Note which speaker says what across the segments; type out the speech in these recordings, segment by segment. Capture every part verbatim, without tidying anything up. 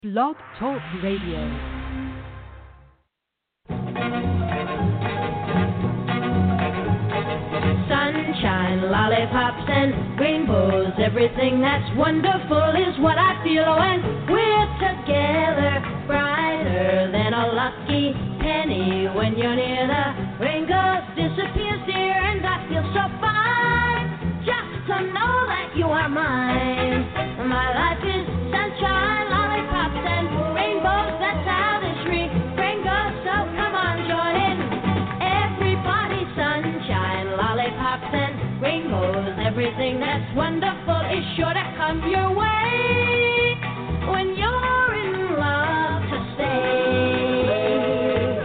Speaker 1: Blog Talk Radio.
Speaker 2: Sunshine, lollipops, and rainbows. Everything that's wonderful is what I feel when we're together. Brighter than a lucky penny when you're near. The rain goes, disappears, dear, and I feel so fine just to know that you are mine. My life is sunshine, lollipops, and rainbows. That's how this refrain goes. So come on, join in. Everybody, sunshine, lollipops, and rainbows. Everything that's wonderful is sure to come your way when you're in love to stay.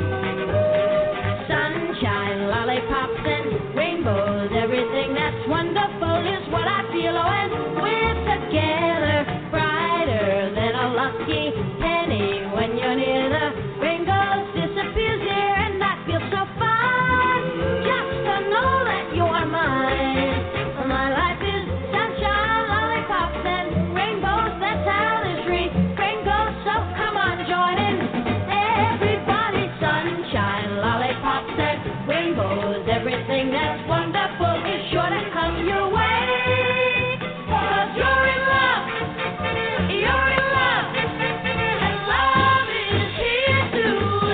Speaker 2: Sunshine, lollipops, and rainbows. Everything that's wonderful is what I feel when we're together. Brighter than a lucky penny when you're near. The rain goes, disappears here, and I feel so fine just to know that you are mine. My life is sunshine, lollipops, and rainbows. That's how this refrain goes. So come on, join in. Everybody, sunshine, lollipops, and rainbows. Everything that's wonderful is sure to come your way. 'Cause you're in love, you're in love, and love is here to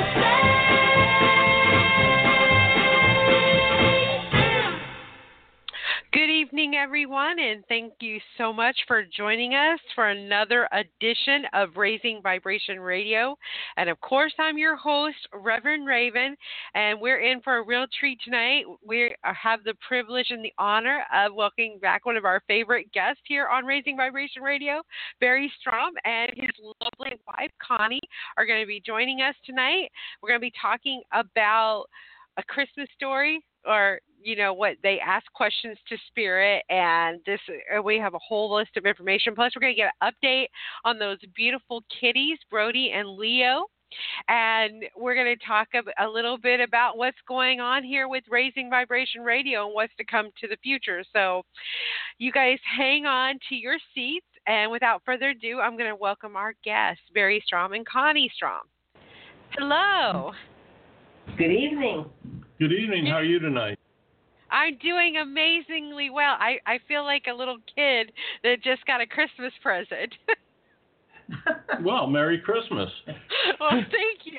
Speaker 2: stay.
Speaker 3: Good evening, everyone, and thank you so much for joining us for another edition of Raising Vibration Radio. And of course, I'm your host, Reverend Raven, and we're in for a real treat tonight. We have the privilege and the honor of welcoming back one of our favorite guests here on Raising Vibration Radio, Barry Strom, and his lovely wife, Connie, are going to be joining us tonight. We're going to be talking about a Christmas story, or you know what, they ask questions to Spirit, and this uh, we have a whole list of information. Plus, we're going to get an update on those beautiful kitties, Brody and Leo, and we're going to talk a, a little bit about what's going on here with Raising Vibration Radio and what's to come to the future. So, you guys hang on to your seats, and without further ado, I'm going to welcome our guests, Barry Strom and Connie Strom. Hello.
Speaker 4: Good evening.
Speaker 5: Good evening. How are you tonight?
Speaker 3: I'm doing amazingly well. I, I feel like a little kid that just got a Christmas present.
Speaker 5: Well, Merry Christmas.
Speaker 3: Well, thank you.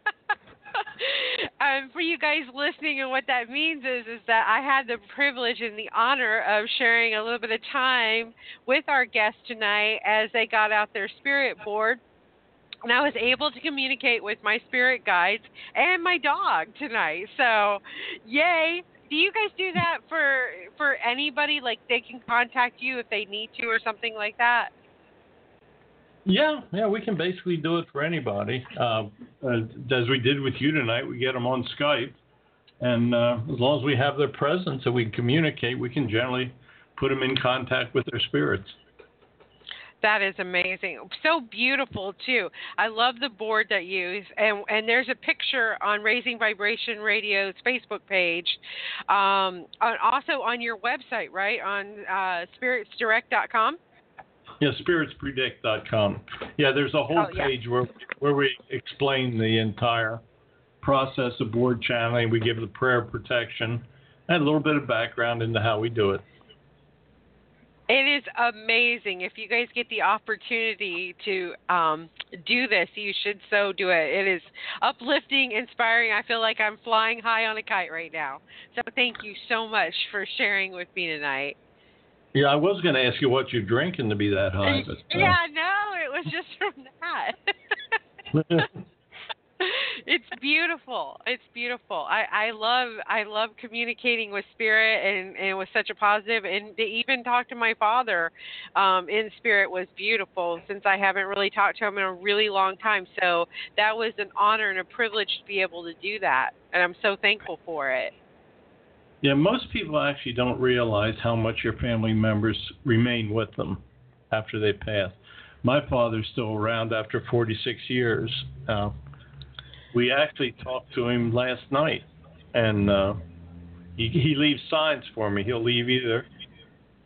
Speaker 3: um, for you guys listening, and what that means is, is that I had the privilege and the honor of sharing a little bit of time with our guests tonight as they got out their spirit board. And I was able to communicate with my spirit guides and my dog tonight. So, yay. Do you guys do that for for anybody? Like, they can contact you if they need to or something like that?
Speaker 5: Yeah, yeah, we can basically do it for anybody. Uh, as we did with you tonight, we get them on Skype. And uh, as long as we have their presence and we can communicate, we can generally put them in contact with their spirits.
Speaker 3: That is amazing. So beautiful, too. I love the board that you use. And, and there's a picture on Raising Vibration Radio's Facebook page. Um, on, also on your website, right? On uh, spirits direct dot com?
Speaker 5: Yeah, spirits predict dot com. Yeah, there's a whole
Speaker 3: oh, yeah.
Speaker 5: page where, where we explain the entire process of board channeling. We give the prayer protection and a little bit of background into how we do it.
Speaker 3: It is amazing. If you guys get the opportunity to um, do this, you should so do it. It is uplifting, inspiring. I feel like I'm flying high on a kite right now. So thank you so much for sharing with me tonight.
Speaker 5: Yeah, I was going to ask you what you're drinking to be that high. But, uh...
Speaker 3: Yeah, no, it was just from that. It's beautiful. It's beautiful. I, I love I love communicating with spirit, and, and it was such a positive. And to even talk to my father um, in spirit was beautiful, since I haven't really talked to him in a really long time. So that was an honor and a privilege to be able to do that, and I'm so thankful for it.
Speaker 5: Yeah, most people actually don't realize how much your family members remain with them after they pass. My father's still around after forty-six years. Uh, We actually talked to him last night, and uh, he, he leaves signs for me. He'll leave either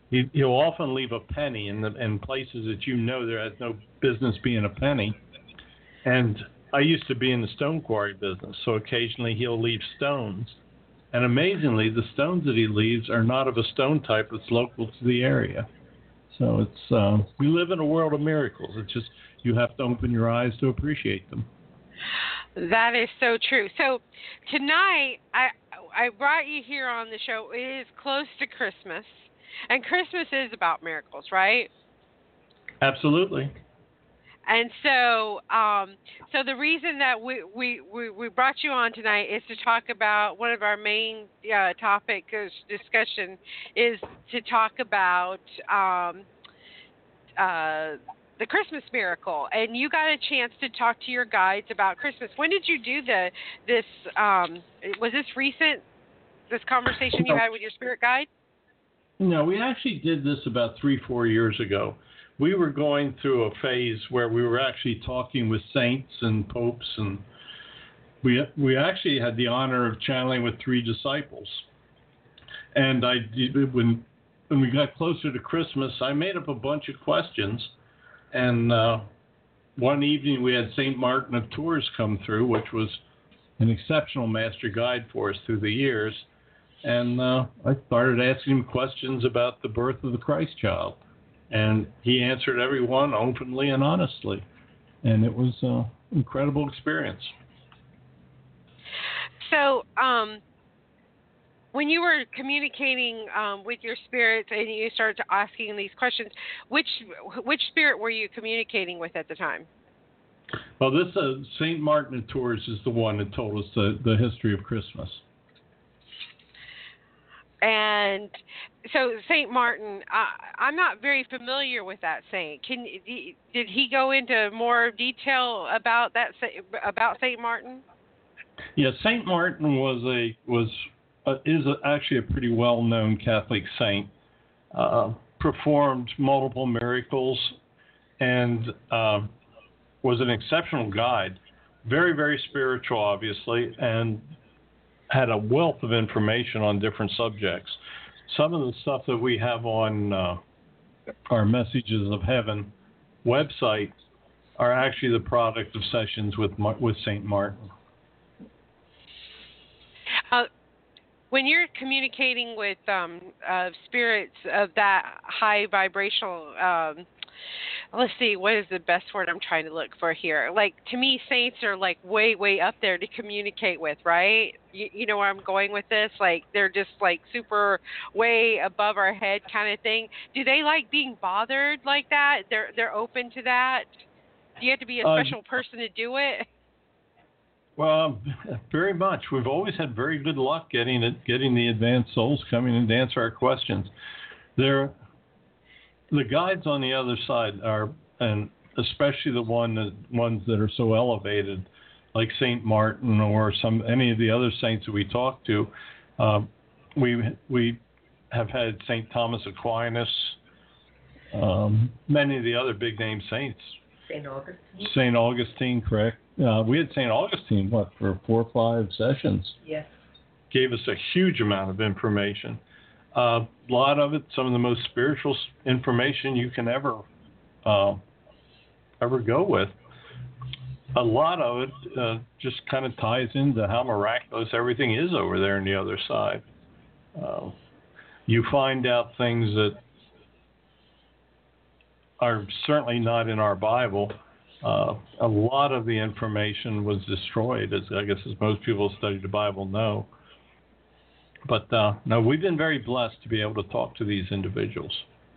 Speaker 5: he, he'll often leave a penny in the in places that you know there has no business being a penny. And I used to be in the stone quarry business, so occasionally he'll leave stones. And amazingly, the stones that he leaves are not of a stone type that's local to the area. So it's uh, we live in a world of miracles. It's just you have to open your eyes to appreciate them.
Speaker 3: That is so true. So tonight, I I brought you here on the show. It is close to Christmas, and Christmas is about miracles, right?
Speaker 5: Absolutely.
Speaker 3: And so, um, so the reason that we, we, we, we brought you on tonight is to talk about one of our main uh, topic of discussion is to talk about um, uh, the Christmas miracle. And you got a chance to talk to your guides about Christmas. When did you do the this? Um, was this recent? This conversation you had with your spirit guide?
Speaker 5: No, we actually did this about three, four years ago. We were going through a phase where we were actually talking with saints and popes, and we we actually had the honor of channeling with three disciples. And I did, when when we got closer to Christmas, I made up a bunch of questions, and uh, one evening we had Saint Martin of Tours come through, which was an exceptional master guide for us through the years, and uh, I started asking him questions about the birth of the Christ child. And he answered every one openly and honestly. And it was an incredible experience.
Speaker 3: So, um, when you were communicating um, with your spirits and you started asking these questions, which which spirit were you communicating with at the time?
Speaker 5: Well, this uh, Saint Martin of Tours is the one that told us the, the history of Christmas.
Speaker 3: And so Saint Martin, uh, I'm not very familiar with that saint. Can did he go into more detail about that about Saint Martin?
Speaker 5: Yeah, Saint Martin was a was a, is a, actually a pretty well-known Catholic saint. Uh, performed multiple miracles and uh, was an exceptional guide. Very, very spiritual, obviously, and had a wealth of information on different subjects. Some of the stuff that we have on uh, our Messages of Heaven website are actually the product of sessions with with Saint Martin.
Speaker 3: Uh, when you're communicating with um, uh, spirits of that high vibrational, um, let's see, what is the best word I'm trying to look for here? Like, to me, saints are like way, way up there to communicate with, right? You, you know where I'm going with this? Like, they're just like super way above our head kind of thing. Do they like being bothered like that? They're they're open to that? Do you have to be a special uh, person to do it?
Speaker 5: Well, very much. We've always had very good luck getting it, getting the advanced souls coming in to answer our questions. They're The guides on the other side are, and especially the one that, ones that are so elevated, like Saint Martin or some any of the other saints that we talk to. Uh, we we have had Saint Thomas Aquinas, um, many of the other big name saints.
Speaker 4: Saint Augustine.
Speaker 5: Saint Augustine, correct? Uh, we had Saint Augustine, what, for four or five sessions?
Speaker 4: Yes.
Speaker 5: Gave us a huge amount of information. A uh, lot of it, some of the most spiritual information you can ever uh, ever go with. A lot of it uh, just kind of ties into how miraculous everything is over there on the other side. Uh, you find out things that are certainly not in our Bible. Uh, a lot of the information was destroyed, as I guess as most people who study the Bible know. But uh, no, we've been very blessed to be able to talk to these individuals.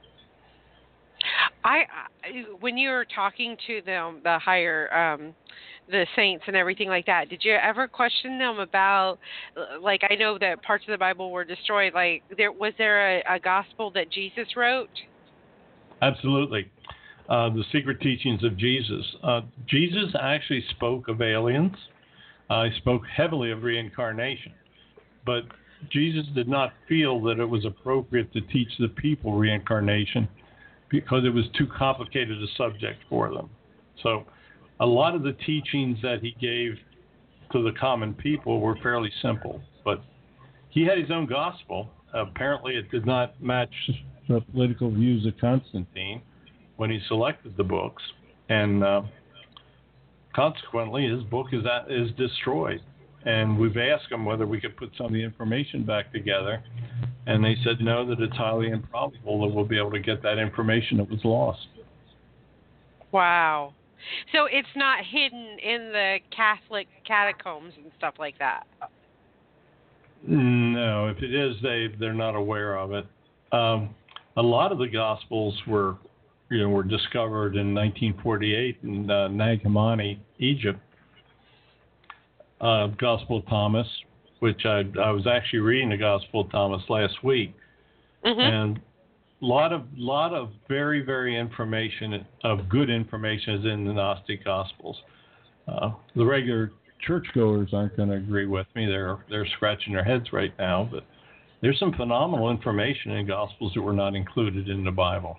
Speaker 3: I, when you were talking to them, the higher, um, the saints and everything like that, did you ever question them about, like, I know that parts of the Bible were destroyed. Like, there was there a, a gospel that Jesus wrote?
Speaker 5: Absolutely. Uh, the secret teachings of Jesus. Uh, Jesus actually spoke of aliens. Uh, he spoke heavily of reincarnation. But Jesus did not feel that it was appropriate to teach the people reincarnation because it was too complicated a subject for them. So a lot of the teachings that he gave to the common people were fairly simple, but he had his own gospel. Apparently it did not match the political views of Constantine when he selected the books, and uh, consequently, his book is at, is destroyed. And we've asked them whether we could put some of the information back together, and they said no, that it's highly improbable that we'll be able to get that information that was lost.
Speaker 3: Wow. So it's not hidden in the Catholic catacombs and stuff like that?
Speaker 5: No, if it is, they, they're not aware of it. Um, a lot of the Gospels were, you know, were discovered in nineteen forty-eight in uh, Nag Hammadi, Egypt. Uh, Gospel of Thomas, which I, I was actually reading the Gospel of Thomas last week,
Speaker 3: mm-hmm.
Speaker 5: and a lot of lot of very very information of good information is in the Gnostic Gospels. Uh, the regular churchgoers aren't going to agree with me; they're they're scratching their heads right now. But there's some phenomenal information in Gospels that were not included in the Bible.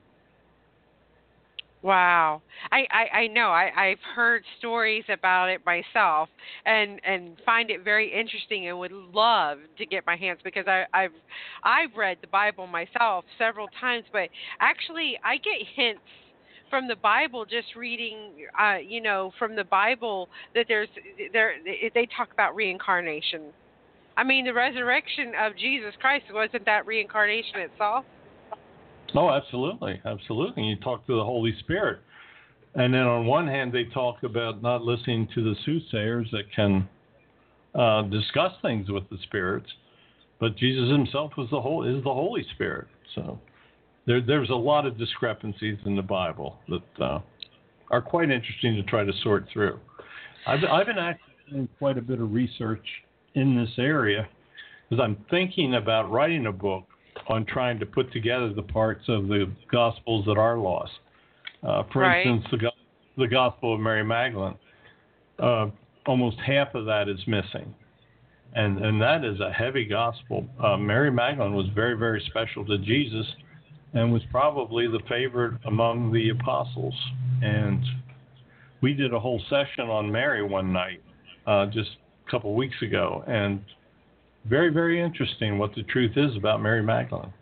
Speaker 3: Wow. I, I, I know. I, I've heard stories about it myself and, and find it very interesting and would love to get my hands because I, I've I've read the Bible myself several times, but actually I get hints from the Bible just reading, uh, you know, from the Bible that there's there they talk about reincarnation. I mean, the resurrection of Jesus Christ, wasn't that reincarnation itself?
Speaker 5: Oh, absolutely, absolutely. You talk to the Holy Spirit. And then on one hand, they talk about not listening to the soothsayers that can uh, discuss things with the spirits. But Jesus himself was the whole, is the Holy Spirit. So there, there's a lot of discrepancies in the Bible that uh, are quite interesting to try to sort through. I've, I've been actually doing quite a bit of research in this area because I'm thinking about writing a book on trying to put together the parts of the Gospels that are lost. Uh, for
Speaker 3: right.
Speaker 5: instance, the, the Gospel of Mary Magdalene, uh, almost half of that is missing. And and that is a heavy Gospel. Uh, Mary Magdalene was very, very special to Jesus and was probably the favorite among the apostles. And we did a whole session on Mary one night, uh, just a couple weeks ago, and very, very interesting what the truth is about Mary Magdalene.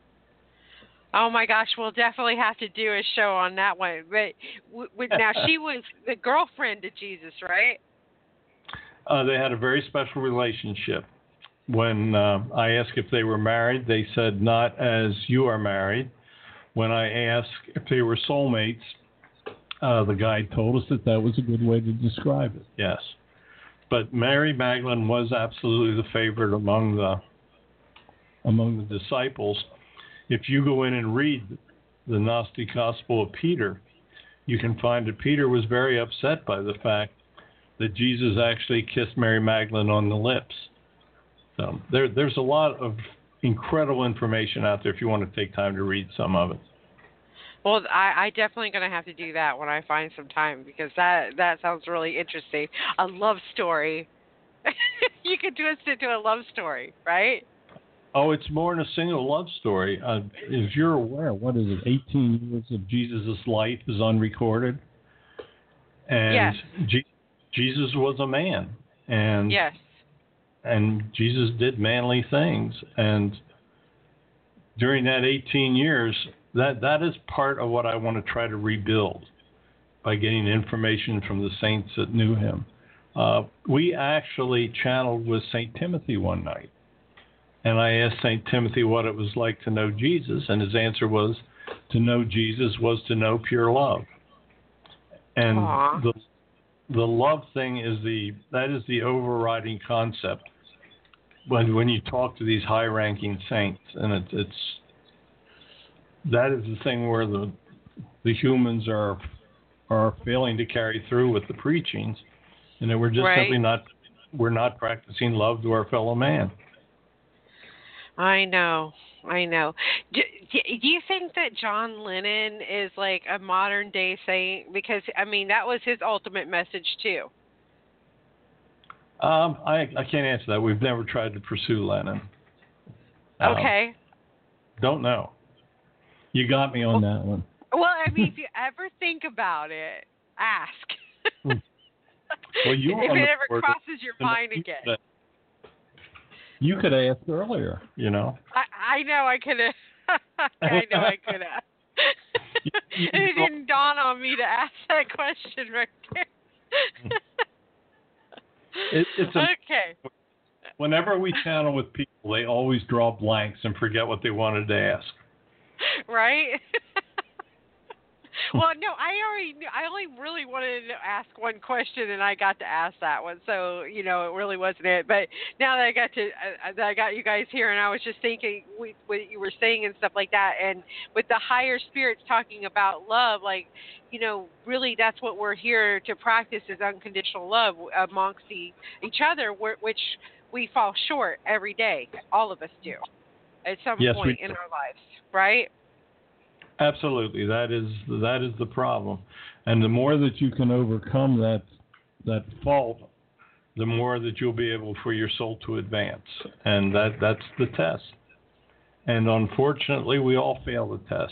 Speaker 3: Oh my gosh, we'll definitely have to do a show on that one. But w- w- now she was the girlfriend of Jesus, right?
Speaker 5: Uh, they had a very special relationship. When uh, I asked if they were married, they said not as you are married. When I asked if they were soulmates, uh, the guide told us that that was a good way to describe it. Yes. But Mary Magdalene was absolutely the favorite among the among the disciples. If you go in and read the Gnostic Gospel of Peter, you can find that Peter was very upset by the fact that Jesus actually kissed Mary Magdalene on the lips. So there, there's a lot of incredible information out there if you want to take time to read some of it.
Speaker 3: Well, I, I definitely going to have to do that when I find some time because that, that sounds really interesting. A love story. You could twist it to a love story, right?
Speaker 5: Oh, it's more than a single love story. Uh, if you're aware, what is it, eighteen years of Jesus' life is unrecorded? And
Speaker 3: yes.
Speaker 5: Je- Jesus was a man. And
Speaker 3: yes.
Speaker 5: And Jesus did manly things. And during that eighteen years, That that is part of what I want to try to rebuild by getting information from the saints that knew him. Uh, we actually channeled with Saint Timothy one night, and I asked Saint Timothy what it was like to know Jesus, and his answer was, to know Jesus was to know pure love. And
Speaker 3: Aww.
Speaker 5: the the love thing is the that is the overriding concept when when you talk to these high-ranking saints, and it's it's. That is the thing where the the humans are are failing to carry through with the preachings, and that we're just
Speaker 3: right.
Speaker 5: simply not we're not practicing love to our fellow man.
Speaker 3: I know, I know. Do, do you think that John Lennon is like a modern day saint? Because I mean, that was his ultimate message too.
Speaker 5: Um, I I can't answer that. We've never tried to pursue Lennon. Um,
Speaker 3: okay.
Speaker 5: Don't know. You got me on
Speaker 3: well,
Speaker 5: that one.
Speaker 3: Well, I mean, if you ever think about it, ask.
Speaker 5: Well, you
Speaker 3: if
Speaker 5: it
Speaker 3: ever
Speaker 5: board,
Speaker 3: crosses your mind
Speaker 5: you
Speaker 3: again.
Speaker 5: Could, you could have asked earlier, you know.
Speaker 3: I, I know I could have. I know I could have. It didn't dawn on me to ask that question right there.
Speaker 5: it, it's a,
Speaker 3: okay.
Speaker 5: Whenever we channel with people, they always draw blanks and forget what they wanted to ask.
Speaker 3: Right? Well, no, I already knew, I only really wanted to ask one question, and I got to ask that one. So, you know, it really wasn't it. But now that I got to, uh, that I got you guys here, and I was just thinking we, what you were saying and stuff like that, and with the higher spirits talking about love, like, you know, really that's what we're here to practice is unconditional love amongst the, each other, which we fall short every day. All of us do at some
Speaker 5: yes,
Speaker 3: point in our lives, right?
Speaker 5: Absolutely, that is that is the problem, and the more that you can overcome that that fault, the more that you'll be able for your soul to advance, and that that's the test. And unfortunately, we all fail the test.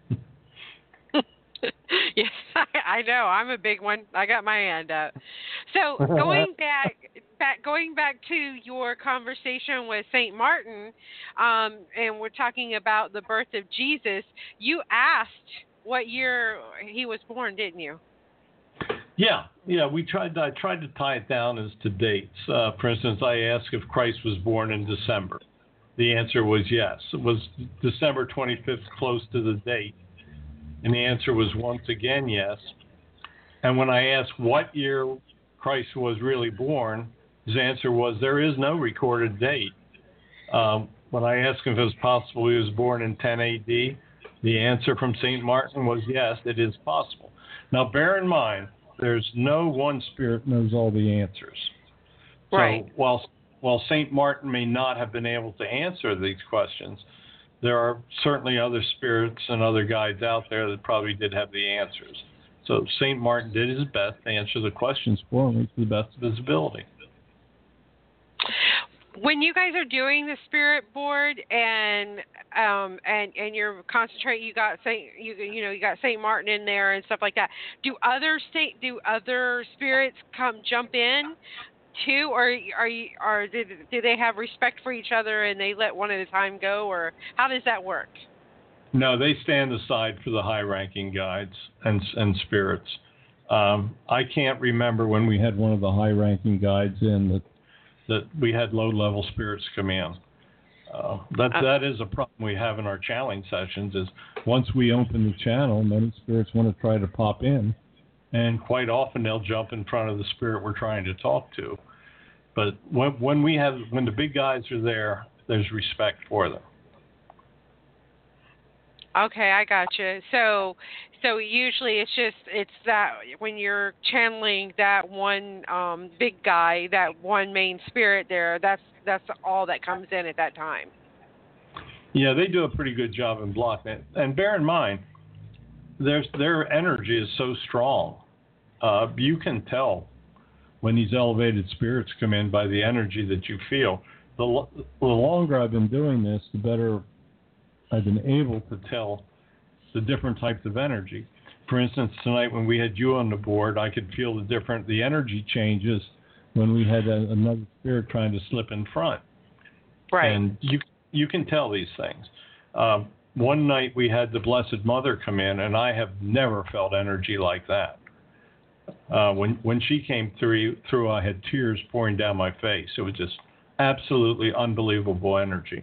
Speaker 3: Yes, I, I know. I'm a big one. I got my hand up. So going back, back, going back to your conversation with Saint Martin, um, and we're talking about the birth of Jesus. You asked what year he was born, didn't you?
Speaker 5: Yeah, yeah. We tried. I tried to tie it down as to dates. Uh, for instance, I asked if Christ was born in December. The answer was yes. It was December twenty-fifth, close to the date. And the answer was once again yes. And when I asked what year Christ was really born, his answer was there is no recorded date. Um, when I asked him if it was possible he was born in ten A D, the answer from Saint Martin was yes, it is possible. Now, bear in mind, there's no one spirit knows all the answers.
Speaker 3: Right.
Speaker 5: So while, while Saint Martin may not have been able to answer these questions, there are certainly other spirits and other guides out there that probably did have the answers. So Saint Martin did his best to answer the questions for me to the best of his ability.
Speaker 3: When you guys are doing the spirit board and um and and you're concentrating, you got Saint you you know you got Saint Martin in there and stuff like that. Do other state do other spirits come jump in too, or are you or do, do they have respect for each other and they let one at a time go, or how does that work?
Speaker 5: No, they stand aside for the high-ranking guides and and spirits. Um, I can't remember when we had one of the high-ranking guides in that that we had low-level spirits come in. Uh, that
Speaker 3: uh,
Speaker 5: that is a problem we have in our channeling sessions. Is once we open the channel, many spirits want to try to pop in, and quite often they'll jump in front of the spirit we're trying to talk to. But when when we have when the big guys are there, there's respect for them.
Speaker 3: Okay, I got you. So, so usually it's just it's that when you're channeling that one um, big guy, that one main spirit there, that's that's all that comes in at that time.
Speaker 5: Yeah, they do a pretty good job in blocking it. And bear in mind, there's their energy is so strong. Uh, you can tell when these elevated spirits come in by the energy that you feel. The, the longer I've been doing this, the better I've been able to tell the different types of energy. For instance, tonight when we had you on the board, I could feel the different, the energy changes when we had a, another spirit trying to slip in front.
Speaker 3: Right.
Speaker 5: And you you can tell these things. Um, one night we had the Blessed Mother come in, and I have never felt energy like that. Uh, when when she came through, through, I had tears pouring down my face. It was just absolutely unbelievable energy.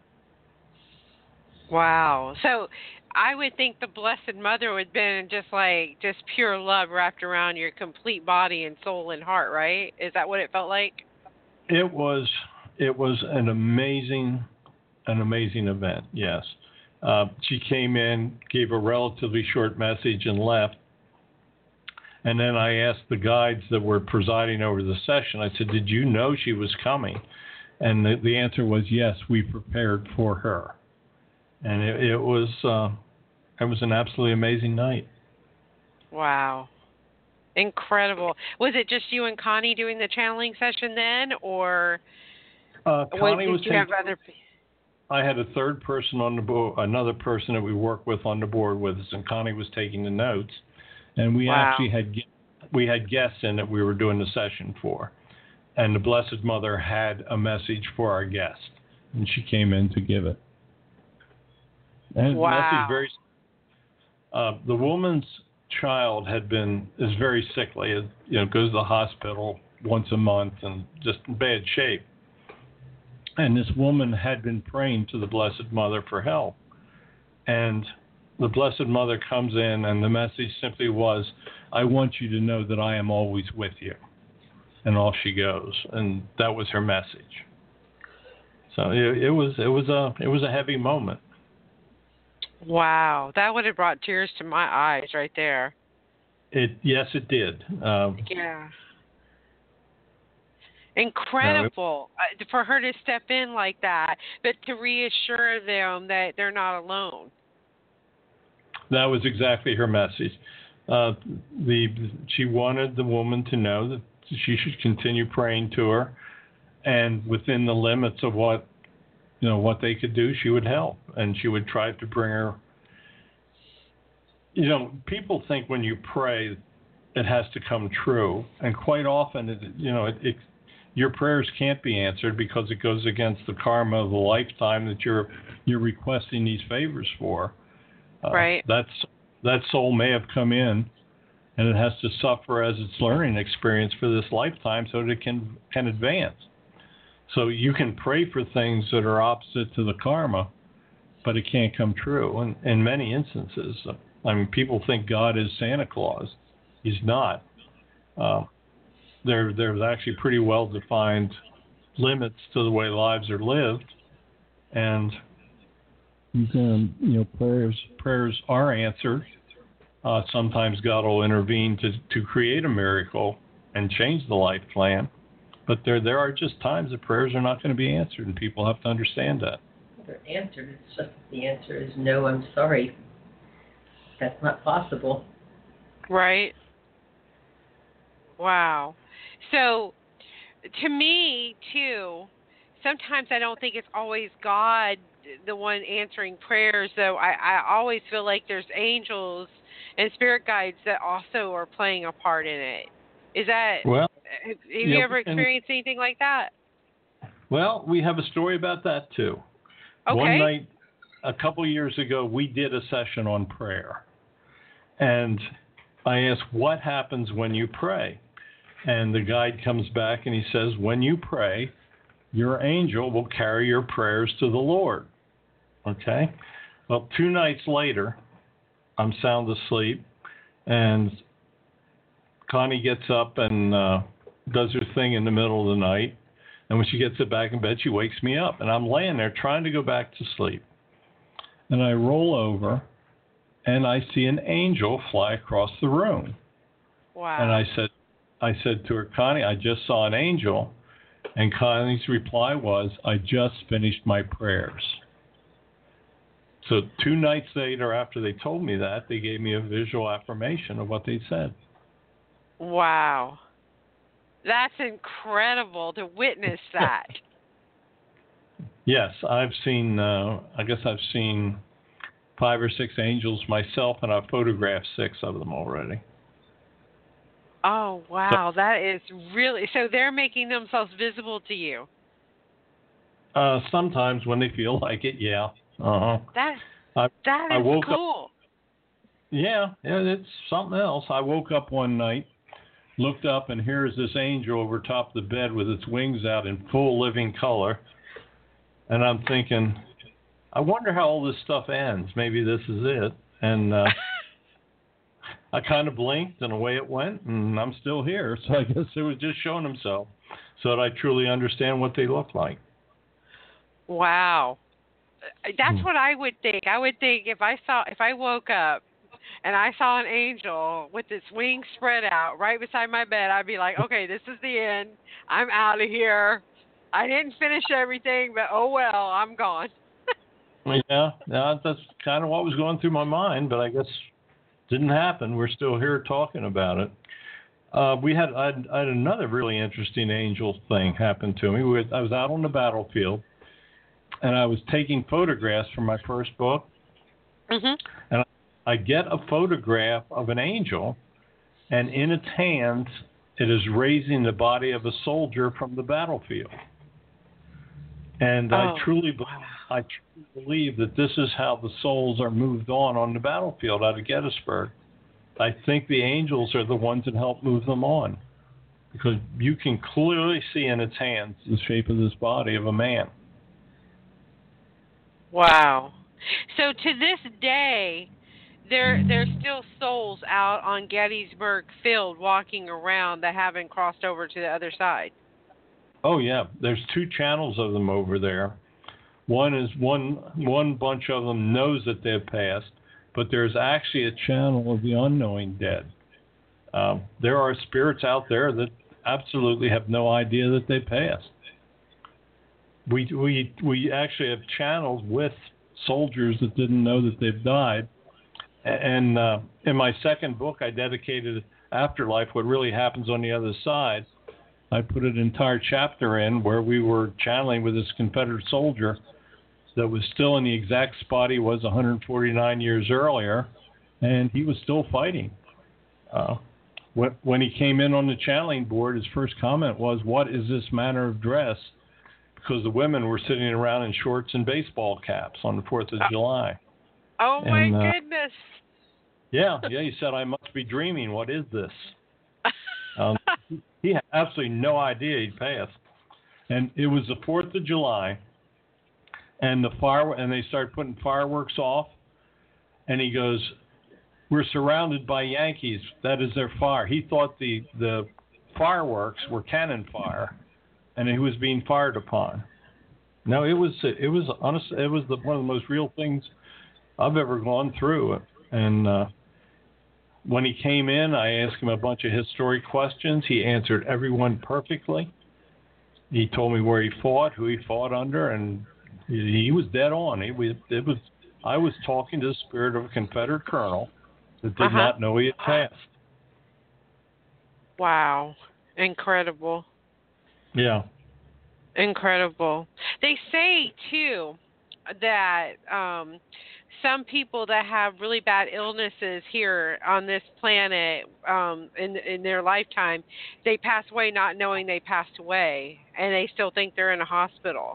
Speaker 3: Wow. So I would think the Blessed Mother would have been just like just pure love wrapped around your complete body and soul and heart, right? Is that what it felt like?
Speaker 5: It was it was an amazing an amazing event. Yes. Uh, she came in, gave a relatively short message, and left. And then I asked the guides that were presiding over the session, I said, did you know she was coming? And the, the answer was, yes, we prepared for her. And it, it was uh, it was an absolutely amazing night.
Speaker 3: Wow. Incredible. Was it just you and Connie doing the channeling session then, or
Speaker 5: uh, Connie
Speaker 3: was,
Speaker 5: was
Speaker 3: did you
Speaker 5: taking,
Speaker 3: have other
Speaker 5: I had a third person on the board, another person that we work with on the board with us, and Connie was taking the notes. And we
Speaker 3: wow.
Speaker 5: actually had we had guests in that we were doing the session for. And the Blessed Mother had a message for our guest, and she came in to give it. And
Speaker 3: wow.
Speaker 5: message very. Uh, the woman's child had been is very sickly. It, you know, goes to the hospital once a month and just in bad shape. And this woman had been praying to the Blessed Mother for help. And the Blessed Mother comes in, and the message simply was, "I want you to know that I am always with you." And off she goes, and that was her message. So it, it was it was a it was a heavy moment.
Speaker 3: Wow, that would have brought tears to my eyes right there.
Speaker 5: It yes, it did. Um,
Speaker 3: yeah. Incredible no, it, uh, for her to step in like that, but to reassure them that they're not alone.
Speaker 5: That was exactly her message. Uh, the she wanted the woman to know that she should continue praying to her, and within the limits of what you know what they could do, she would help, and she would try to bring her. You know, people think when you pray, it has to come true, and quite often, it, you know, it, it, your prayers can't be answered because it goes against the karma of the lifetime that you're you're requesting these favors for. Uh,
Speaker 3: right.
Speaker 5: That's that soul may have come in, and it has to suffer as its learning experience for this lifetime so that it can can advance. So you can pray for things that are opposite to the karma, but it can't come true. And in many instances, I mean, people think God is Santa Claus. He's not. Uh, there, there's actually pretty well-defined limits to the way lives are lived, and you can, you know, prayers prayers are answered. Uh, sometimes God will intervene to, to create a miracle and change the life plan. But there there are just times that prayers are not going to be answered, and people have to understand that.
Speaker 4: They're answered. It's just the answer is no, I'm sorry. That's not possible.
Speaker 3: Right. Wow. So, to me, too, sometimes I don't think it's always God, the one answering prayers, though. I, I always feel like there's angels and spirit guides that also are playing a part in it. Is that...
Speaker 5: Well,
Speaker 3: have you
Speaker 5: yep,
Speaker 3: ever experienced and, anything like that?
Speaker 5: Well, we have a story about that, too.
Speaker 3: Okay.
Speaker 5: One night, a couple years ago, we did a session on prayer. And I asked, what happens when you pray? And the guide comes back and he says, when you pray, your angel will carry your prayers to the Lord. Okay? Well, two nights later, I'm sound asleep, and Connie gets up and uh, does her thing in the middle of the night. And when she gets it back in bed, she wakes me up. And I'm laying there trying to go back to sleep. And I roll over, and I see an angel fly across the room.
Speaker 3: Wow.
Speaker 5: And I said, I said to her, Connie, I just saw an angel. And Connie's reply was, I just finished my prayers. So two nights later, after they told me that, they gave me a visual affirmation of what they said.
Speaker 3: Wow. That's incredible to witness that.
Speaker 5: Yes, I've seen, uh, I guess I've seen five or six angels myself, and I've photographed six of them already.
Speaker 3: Oh, wow. So, that is really, so they're making themselves visible to you.
Speaker 5: Uh, sometimes when they feel like it, yeah. Uh-huh.
Speaker 3: That,
Speaker 5: I,
Speaker 3: that
Speaker 5: I
Speaker 3: is
Speaker 5: woke
Speaker 3: cool.
Speaker 5: Up, yeah, yeah, it's something else. I woke up one night, looked up, and here's this angel over top of the bed with its wings out in full living color. And I'm thinking, I wonder how all this stuff ends. Maybe this is it. And uh, I kind of blinked, and away it went, and I'm still here. So I guess it was just showing himself so that I truly understand what they look like.
Speaker 3: Wow. That's what I would think. I would think if I saw, if I woke up and I saw an angel with its wings spread out right beside my bed, I'd be like, okay, this is the end. I'm out of here. I didn't finish everything, but oh well, I'm gone.
Speaker 5: yeah, yeah, that's kind of what was going through my mind, but I guess it didn't happen. We're still here talking about it. Uh, we had I, had I had another really interesting angel thing happen to me. We had, I was out on the battlefield, and I was taking photographs for my first book,
Speaker 3: mm-hmm.
Speaker 5: and I get a photograph of an angel, and in its hands, it is raising the body of a soldier from the battlefield. And
Speaker 3: Oh,
Speaker 5: I truly, be-
Speaker 3: wow.
Speaker 5: I truly believe that this is how the souls are moved on on the battlefield out of Gettysburg. I think the angels are the ones that help move them on, because you can clearly see in its hands the shape of this body of a man.
Speaker 3: Wow. So to this day, there there's still souls out on Gettysburg Field walking around that haven't crossed over to the other side.
Speaker 5: Oh yeah, there's two channels of them over there. One is one one bunch of them knows that they've passed, but there's actually a channel of the unknowing dead. Um, there are spirits out there that absolutely have no idea that they passed. We we we actually have channels with soldiers that didn't know that they've died. And uh, in my second book, I dedicated Afterlife, What Really Happens on the Other Side. I put an entire chapter in where we were channeling with this Confederate soldier that was still in the exact spot he was one hundred forty-nine years earlier, and he was still fighting. Uh, when, when he came in on the channeling board, his first comment was, "What is this manner of dress?" Because the women were sitting around in shorts and baseball caps on the fourth of July.
Speaker 3: Oh, my
Speaker 5: And, uh,
Speaker 3: goodness.
Speaker 5: Yeah, yeah, he said, "I must be dreaming. What is this?" Um, he had absolutely no idea he'd passed. And it was the fourth of July, and the fire, and they started putting fireworks off, and he goes, "We're surrounded by Yankees. That is their fire." He thought the, the fireworks were cannon fire, and he was being fired upon. No, it was it was honest. It was the, one of the most real things I've ever gone through. And uh, when he came in, I asked him a bunch of historic questions. He answered every one perfectly. He told me where he fought, who he fought under, and he, he was dead on. It was, it was. I was talking to the spirit of a Confederate colonel that did
Speaker 3: Uh-huh.
Speaker 5: not know he had passed.
Speaker 3: Wow. Incredible.
Speaker 5: Yeah.
Speaker 3: Incredible. They say, too, that um, some people that have really bad illnesses here on this planet um, in in their lifetime, they pass away not knowing they passed away, and they still think they're in a hospital.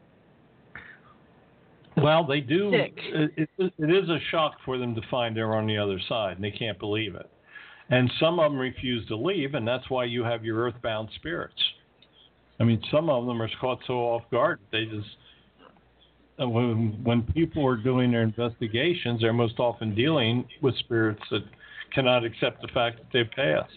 Speaker 5: Well, they do.
Speaker 3: Sick.
Speaker 5: It, it, it is a shock for them to find they're on the other side, and they can't believe it. And some of them refuse to leave, and that's why you have your earthbound spirits. I mean, some of them are caught so off guard, they just, when, when people are doing their investigations, they're most often dealing with spirits that cannot accept the fact that they've passed.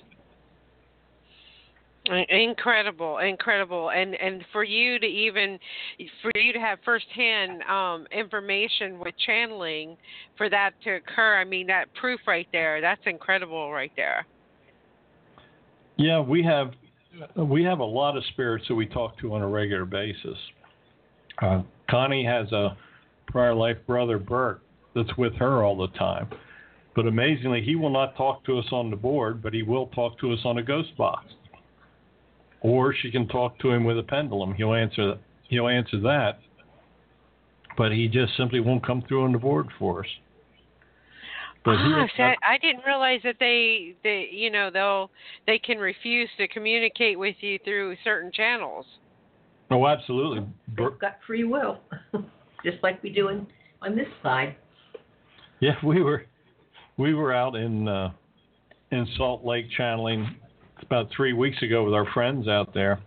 Speaker 3: Incredible, incredible, and and for you to even for you to have firsthand um, information with channeling, for that to occur, I mean, that proof right there, that's incredible right there.
Speaker 5: Yeah, we have we have a lot of spirits that we talk to on a regular basis. Uh, Connie has a prior life brother, Bert, that's with her all the time. But amazingly, he will not talk to us on the board, but he will talk to us on a ghost box. Or she can talk to him with a pendulum. He'll answer he'll answer that, but he just simply won't come through on the board for us. But
Speaker 3: Ah,
Speaker 5: he,
Speaker 3: so I, I didn't realize that they, they, you know, they'll they can refuse to communicate with you through certain channels.
Speaker 5: Oh, absolutely.
Speaker 4: They've got free will, just like we do in, on this side.
Speaker 5: Yeah, we were we were out in uh, in Salt Lake channeling about three weeks ago with our friends out there,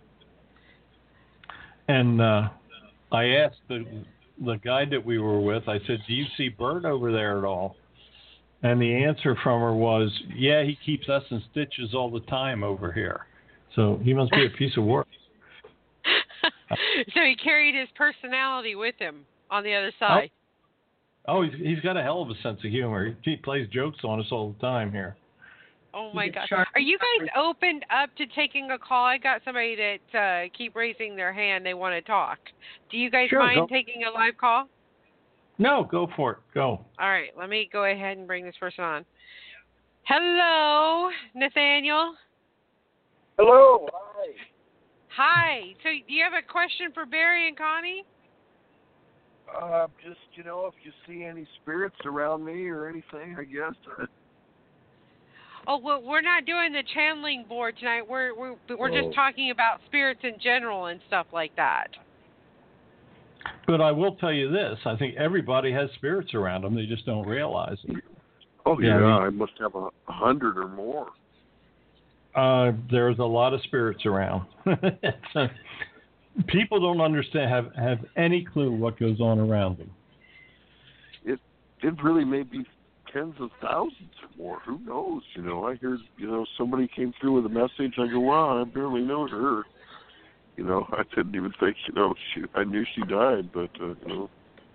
Speaker 5: and uh, I asked the the guide that we were with. I said, "Do you see Bert over there at all?" And the answer from her was, "Yeah, he keeps us in stitches all the time over here. So he must be a piece of work."
Speaker 3: So he carried his personality with him on the other side.
Speaker 5: Oh, oh he's, he's got a hell of a sense of humor. He plays jokes on us all the time here.
Speaker 3: Oh my
Speaker 4: He's a
Speaker 3: gosh!
Speaker 4: sharp-
Speaker 3: Are you guys opened up to taking a call? I got somebody that uh, keep raising their hand. They want to talk. Do you guys
Speaker 5: Sure,
Speaker 3: mind
Speaker 5: go.
Speaker 3: taking a live call?
Speaker 5: No, go for it. Go.
Speaker 3: All right, let me go ahead and bring this person on. Hello, Nathaniel.
Speaker 6: Hello. Hi.
Speaker 3: Hi. So, do you have a question for Barry and Connie?
Speaker 6: Uh, just, you know, if you see any spirits around me or anything, I guess.
Speaker 3: Oh, well, we're not doing the channeling board tonight. We're we're we're
Speaker 6: Oh.
Speaker 3: just talking about spirits in general and stuff like that.
Speaker 5: But I will tell you this: I think everybody has spirits around them; they just don't realize it.
Speaker 6: Oh
Speaker 5: yeah,
Speaker 6: yeah, I,
Speaker 5: mean,
Speaker 6: I must have a hundred or more.
Speaker 5: Uh, there's a lot of spirits around. uh, people don't understand, have have any clue what goes on around them.
Speaker 6: It it really may be tens of thousands or more. Who knows? You know, I heard you know somebody came through with a message. I go, wow, I barely know her. You know, I didn't even think. You know, she. I knew she died, but uh, you know.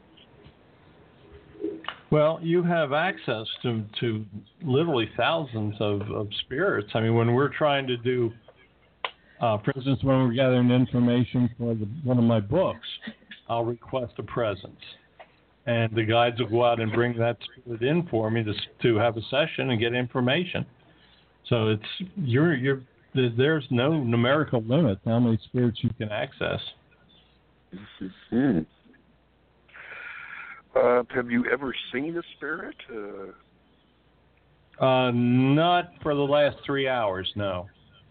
Speaker 5: Well, you have access to, to literally thousands of, of spirits. I mean, when we're trying to do, uh, for instance, when we're gathering information for the, one of my books, I'll request a presence. And the guides will go out and bring that spirit in for me to, to have a session and get information. So it's you're you're there's no numerical limit to how many spirits you can access.
Speaker 6: Mm-hmm. Uh, have you ever seen a spirit? Uh...
Speaker 5: Uh, not for the last three hours, no.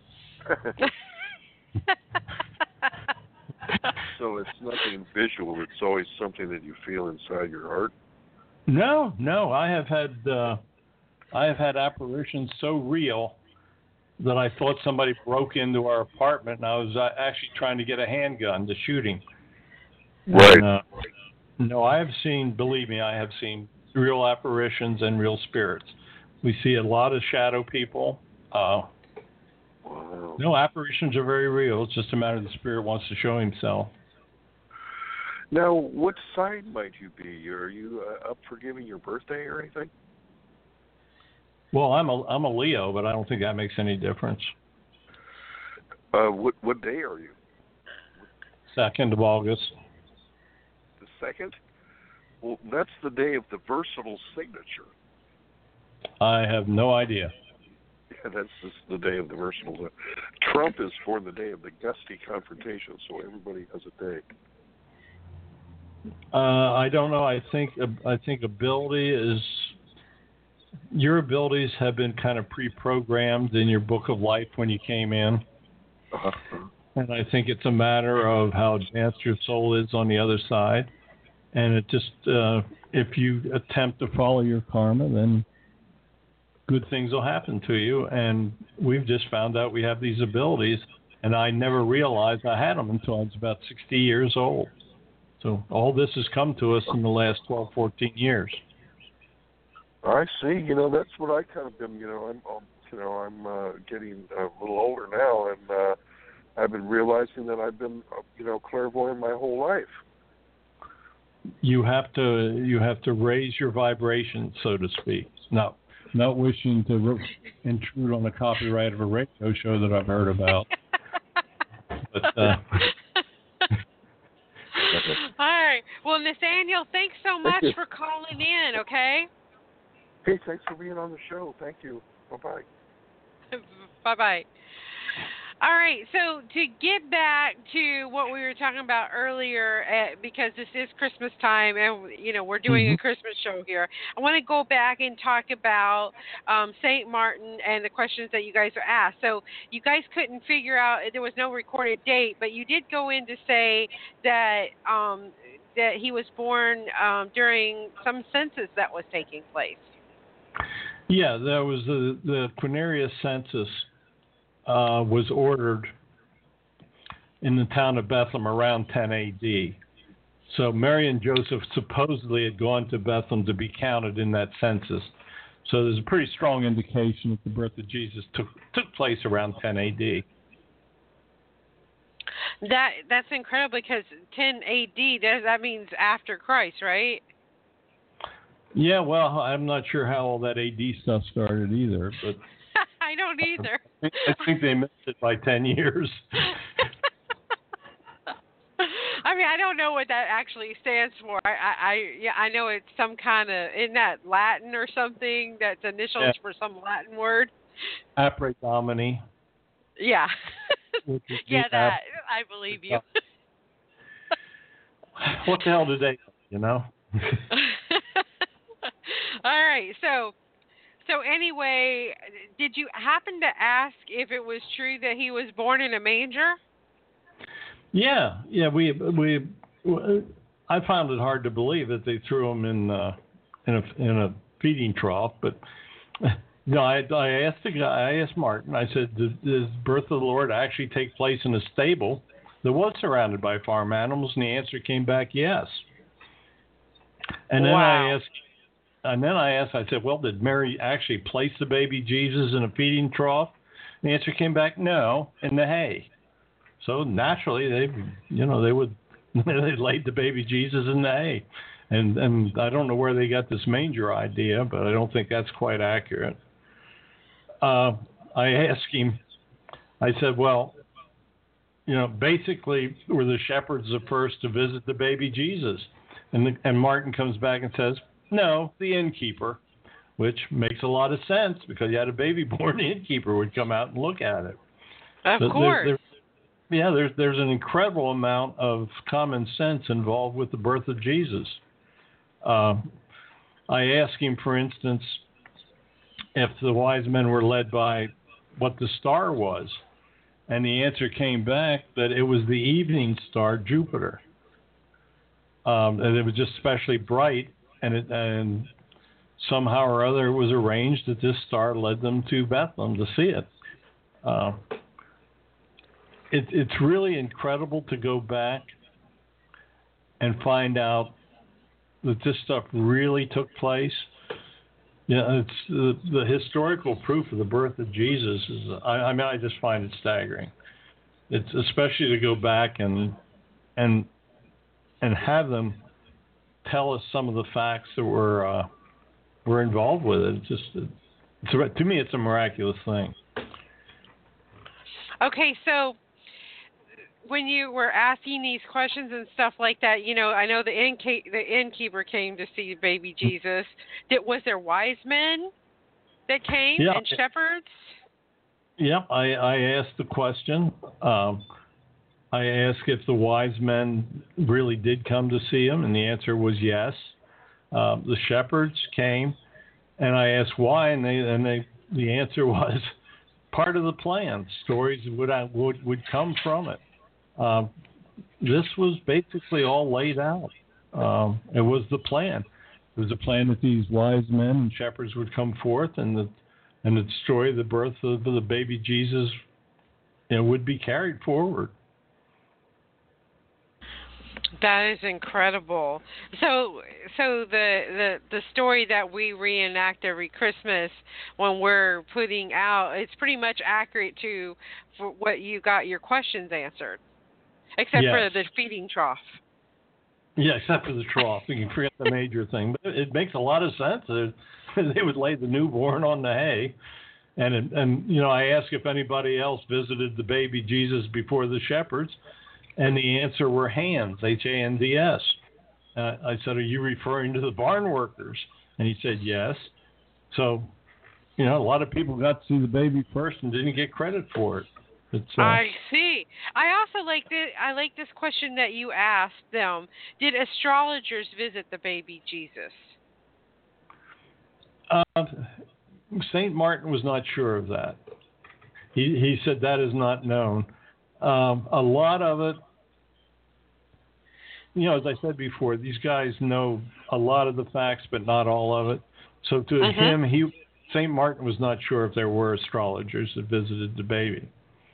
Speaker 6: So it's nothing visual. It's always something that you feel inside your heart.
Speaker 5: No, no. I have had uh, I have had apparitions so real that I thought somebody broke into our apartment, and I was uh, actually trying to get a handgun to shoot him.
Speaker 6: Right.
Speaker 5: And, uh, No, I have seen, believe me, I have seen real apparitions and real spirits. We see a lot of shadow people. Uh,
Speaker 6: wow.
Speaker 5: No, apparitions are very real. It's just a matter of the spirit wants to show himself.
Speaker 6: Now, what sign might you be? Are you uh, up for giving your birthday or anything?
Speaker 5: Well, I'm a I'm a Leo, but I don't think that makes any difference.
Speaker 6: Uh, what what day are you?
Speaker 5: Second of August.
Speaker 6: Second? Well, that's the day of the versatile signature.
Speaker 5: I have no idea.
Speaker 6: Yeah, that's just the day of the versatile. Trump is for the day of the gusty confrontation, so everybody has a day.
Speaker 5: Uh, I don't know. I think I think ability is your abilities have been kind of pre-programmed in your book of life when you came in,
Speaker 6: uh-huh.
Speaker 5: and I think it's a matter of how advanced your soul is on the other side. And it just, uh, if you attempt to follow your karma, then good things will happen to you. And we've just found out we have these abilities, and I never realized I had them until I was about sixty years old. So all this has come to us in the last twelve, fourteen years.
Speaker 6: I see. You know, that's what I kind of been, you know, I'm, I'm you know, I'm uh, getting a little older now, and uh, I've been realizing that I've been, uh, you know, clairvoyant my whole life.
Speaker 5: You have to you have to raise your vibration, so to speak. Not not wishing to re- intrude on the copyright of a radio show that I've heard about. But, uh,
Speaker 3: all right. Well, Nathaniel, thanks so much
Speaker 6: Thank
Speaker 3: for calling in. Okay.
Speaker 6: Hey, thanks for being on the show. Thank you. Bye bye.
Speaker 3: Bye bye. All right, so to get back to what we were talking about earlier, uh, because this is Christmas time and, you know, we're doing
Speaker 5: mm-hmm.
Speaker 3: a Christmas show here, I want to go back and talk about um, Saint Martin and the questions that you guys are asked. So you guys couldn't figure out, there was no recorded date, but you did go in to say that um, that he was born um, during some census that was taking place.
Speaker 5: Yeah, there was the, the Quirinius census. Uh, was ordered in the town of Bethlehem around ten A D. So Mary and Joseph supposedly had gone to Bethlehem to be counted in that census. So there's a pretty strong indication that the birth of Jesus took took place around ten A D.
Speaker 3: That that's incredible because ten A D that that means after Christ, right?
Speaker 5: Yeah, well, I'm not sure how all that A D stuff started either, but
Speaker 3: I don't either.
Speaker 5: I think they missed it by ten years.
Speaker 3: I mean, I don't know what that actually stands for. I, I, I yeah, I know it's some kind of, isn't that Latin or something? That's initials yeah. for some Latin word.
Speaker 5: Apre Domini.
Speaker 3: Yeah. yeah, that I believe you.
Speaker 5: What the hell did they, you know?
Speaker 3: All right, so. So anyway, did you happen to ask if it was true that he was born in a manger?
Speaker 5: Yeah, yeah. We we I found it hard to believe that they threw him in uh, in a in a feeding trough. But you know, I, I asked the guy, I asked Martin. I said, "Does the birth of the Lord actually take place in a stable that was surrounded by farm animals?" And the answer came back, yes. And then
Speaker 3: wow.
Speaker 5: I asked, and then I asked, I said, "Well, did Mary actually place the baby Jesus in a feeding trough?" And the answer came back, no, in the hay. So naturally, they, you know, they would. They laid the baby Jesus in the hay. And and I don't know where they got this manger idea, but I don't think that's quite accurate. Uh, I asked him, I said, well, you know, basically, were the shepherds the first to visit the baby Jesus? And, the, and Martin comes back and says, no, the innkeeper, which makes a lot of sense because you had a baby born, the innkeeper would come out and look at it.
Speaker 3: Of
Speaker 5: so
Speaker 3: course.
Speaker 5: There, there, yeah, there's there's an incredible amount of common sense involved with the birth of Jesus. Uh, I asked him, for instance, if the wise men were led by what the star was, and the answer came back that it was the evening star Jupiter, um, and it was just especially bright, and it, and somehow or other it was arranged that this star led them to Bethlehem to see it. Uh, it it's really incredible to go back and find out that this stuff really took place. Yeah, you know, it's the, the historical proof of the birth of Jesus is. I, I mean, I just find it staggering. It's especially to go back and and and have them tell us some of the facts that were uh, were involved with it. It's just it's a, to me, it's a miraculous thing.
Speaker 3: Okay, so when you were asking these questions and stuff like that, you know, I know the innkeeper, the innkeeper came to see baby Jesus. Did, was there wise men that came
Speaker 5: yeah.
Speaker 3: and shepherds?
Speaker 5: Yeah, I, I asked the question. Um, I asked if the wise men really did come to see him, and the answer was yes. Uh, the shepherds came, and I asked why, and they and they the answer was part of the plan. Stories would would would come from it. Uh, this was basically all laid out. Um, it was the plan. It was a plan that these wise men and shepherds would come forth, and the and the story of the birth of the baby Jesus, you know, would be carried forward.
Speaker 3: That is incredible. So, so the, the the story that we reenact every Christmas when we're putting out, it's pretty much accurate to for what you got your questions answered, except
Speaker 5: yes.
Speaker 3: for the feeding trough.
Speaker 5: Yeah, except for the trough. You can forget the major thing, but it makes a lot of sense. They would lay the newborn on the hay, and and you know, I asked if anybody else visited the baby Jesus before the shepherds. And the answer were hands, H A N D S. Uh, I said, are you referring to the barn workers? And he said, yes. So, you know, a lot of people got to see the baby first and didn't get credit for it. It's, uh,
Speaker 3: I see. I also like this, I like this question that you asked them. Did astrologers visit the baby Jesus?
Speaker 5: Uh, Saint Martin was not sure of that. He, he said that is not known. Um, a lot of it, you know, as I said before, these guys know a lot of the facts, but not all of it. So to
Speaker 3: uh-huh.
Speaker 5: him, he Saint Martin was not sure if there were astrologers that visited the baby.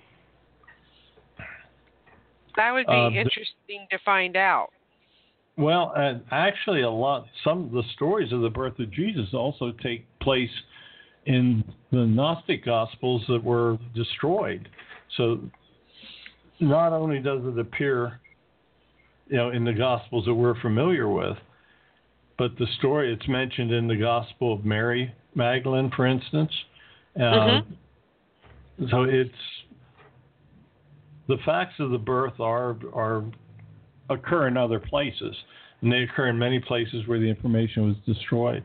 Speaker 3: That would be
Speaker 5: uh,
Speaker 3: interesting to find out.
Speaker 5: Well, and actually, a lot some of the stories of the birth of Jesus also take place in the Gnostic Gospels that were destroyed. So not only does it appear, you know, in the Gospels that we're familiar with, but the story it's mentioned in the Gospel of Mary Magdalene, for instance. Uh, mm-hmm. So it's the facts of the birth are are occur in other places, and they occur in many places where the information was destroyed.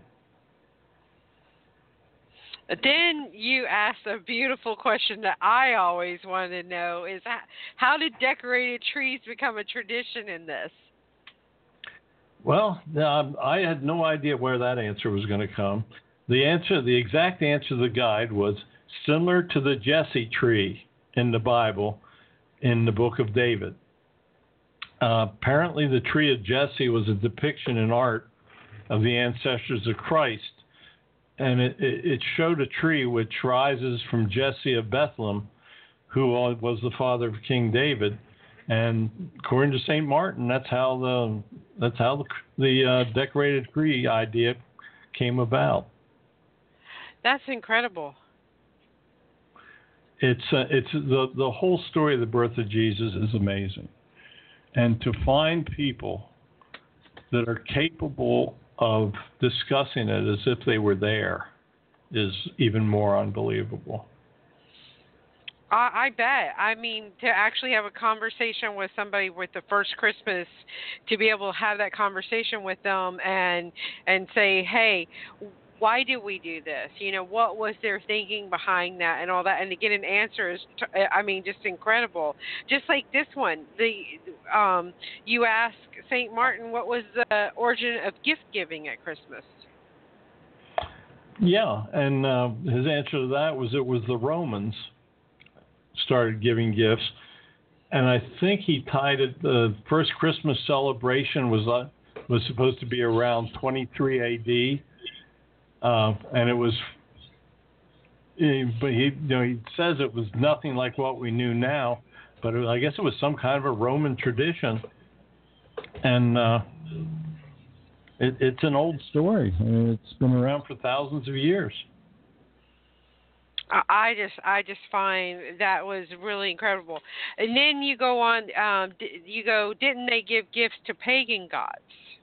Speaker 3: Then you asked a beautiful question that I always wanted to know is how did decorated trees become a tradition in this?
Speaker 5: Well, um, I had no idea where that answer was going to come. The answer, the exact answer to the guide was similar to the Jesse tree in the Bible in the book of David. Uh, apparently, the tree of Jesse was a depiction in art of the ancestors of Christ, and it, it, it showed a tree which rises from Jesse of Bethlehem, who was the father of King David. And according to Saint Martin, that's how the that's how the, the uh, decorated tree idea came about.
Speaker 3: That's incredible.
Speaker 5: It's uh, it's the the whole story of the birth of Jesus is amazing, and to find people that are capable of discussing it as if they were there is even more unbelievable.
Speaker 3: I, I bet. I mean, to actually have a conversation with somebody with the first Christmas, to be able to have that conversation with them and and say, hey, why do we do this? You know, what was their thinking behind that and all that? And to get an answer is, I mean, just incredible. Just like this one, the um, you ask Saint Martin, what was the origin of gift giving at Christmas?
Speaker 5: Yeah, and uh, his answer to that was it was the Romans started giving gifts, and I think he tied it. The first Christmas celebration was uh, was supposed to be around twenty-three A D, uh, and it was. But he, you know, he says it was nothing like what we knew now, but it, I guess it was some kind of a Roman tradition, and uh, it, it's an old story. I mean, it's been around for thousands of years.
Speaker 3: I just, I just find that was really incredible. And then you go on, um, you go, didn't they give gifts to pagan gods?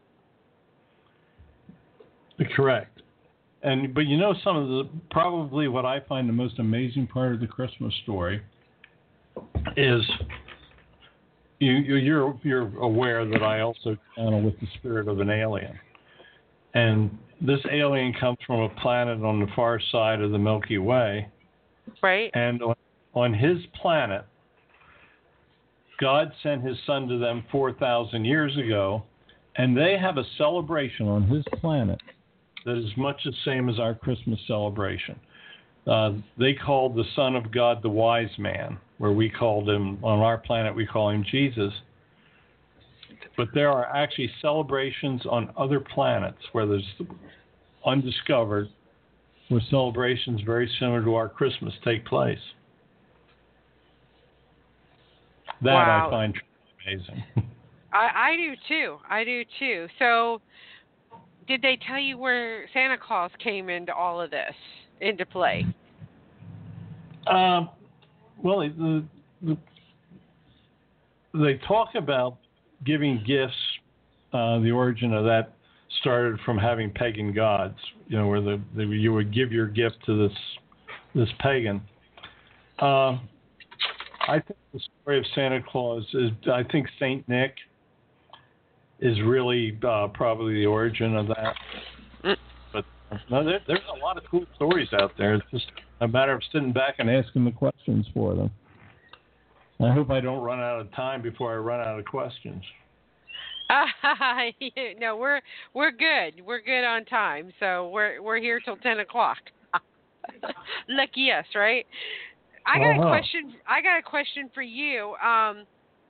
Speaker 5: Correct. And but you know, some of the probably what I find the most amazing part of the Christmas story is you, you're you're aware that I also channel with the spirit of an alien, and this alien comes from a planet on the far side of the Milky Way.
Speaker 3: Right.
Speaker 5: And on, on his planet, God sent his son to them four thousand years ago, and they have a celebration on his planet that is much the same as our Christmas celebration. Uh, they called the Son of God the Wise Man, where we called him, on our planet, we call him Jesus. But there are actually celebrations on other planets where there's undiscovered, where celebrations very similar to our Christmas take place. That
Speaker 3: wow.
Speaker 5: I find amazing.
Speaker 3: I, I do too. I do too. So, did they tell you where Santa Claus came into all of this, into play?
Speaker 5: Um, well, the, the, they talk about giving gifts. Uh, the origin of that started from having pagan gods, you know, where the, the you would give your gift to this this pagan. Uh, I think the story of Santa Claus is, I think Saint Nick is really uh, probably the origin of that. Mm. But no, there, there's a lot of cool stories out there. It's just a matter of sitting back and asking the questions for them. I hope I don't run out of time before I run out of questions.
Speaker 3: Uh, no, we're we're good. We're good on time, so we're we're here till ten o'clock. Lucky us, right? I got uh-huh. a question. I got a question for you. Um,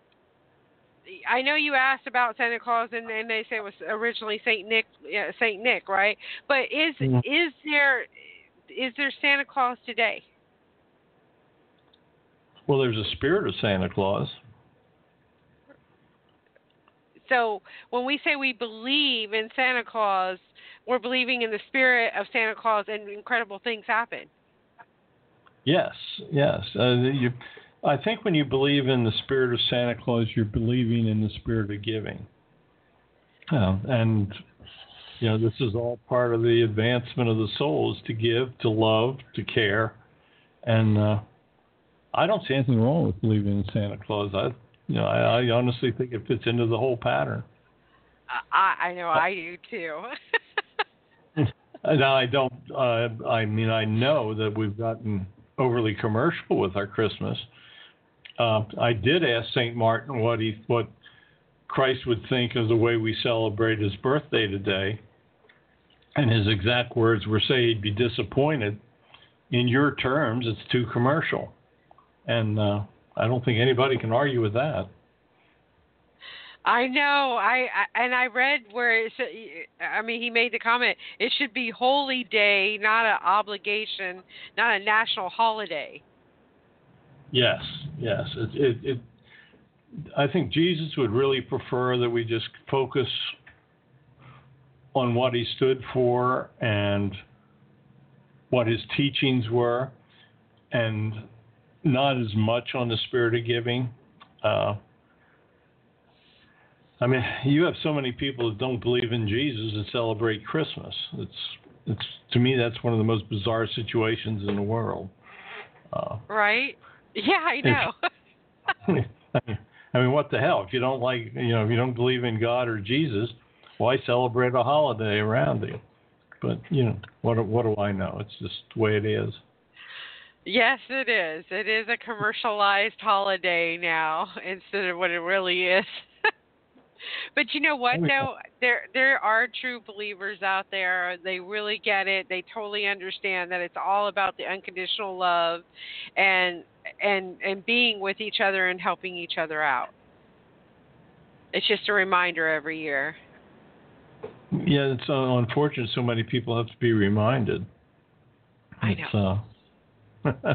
Speaker 3: I know you asked about Santa Claus, and, and they say it was originally Saint Nick, yeah, Saint Nick, right? But is mm-hmm. is there is there Santa Claus today?
Speaker 5: Well, there's a spirit of Santa Claus.
Speaker 3: So when we say we believe in Santa Claus, we're believing in the spirit of Santa Claus, and incredible things happen.
Speaker 5: Yes, yes. Uh, you, I think when you believe in the spirit of Santa Claus, you're believing in the spirit of giving. Uh, and, you know, this is all part of the advancement of the soul, is to give, to love, to care. And uh, I don't see anything wrong with believing in Santa Claus. I, you know, I, I honestly think it fits into the whole pattern.
Speaker 3: I, I know I do too.
Speaker 5: Now, I don't, uh, I mean, I know that we've gotten overly commercial with our Christmas. Uh, I did ask Saint Martin what he, what Christ would think of the way we celebrate his birthday today. And his exact words were, say he'd be disappointed. In your terms, it's too commercial. And uh, I don't think anybody can argue with that.
Speaker 3: I know. I, I and I read where it said, I mean, he made the comment. It should be holy day, not an obligation, not a national holiday.
Speaker 5: Yes, yes. It, it, it. I think Jesus would really prefer that we just focus on what he stood for and what his teachings were, and not as much on the spirit of giving. Uh, I mean, you have so many people that don't believe in Jesus and celebrate Christmas. It's, it's to me, that's one of the most bizarre situations in the world. Uh,
Speaker 3: right? Yeah, I know.
Speaker 5: If, I mean, what the hell? If you don't like, you know, if you don't believe in God or Jesus, why celebrate a holiday around you? But you know, what what do I know? It's just the way it is.
Speaker 3: Yes, it is. It is a commercialized holiday now instead of what it really is. But you know what, though? There there are true believers out there. They really get it. They totally understand that it's all about the unconditional love and and and being with each other and helping each other out. It's just a reminder every year.
Speaker 5: Yeah, it's uh, unfortunate so many people have to be reminded.
Speaker 3: I know.
Speaker 5: It's, uh,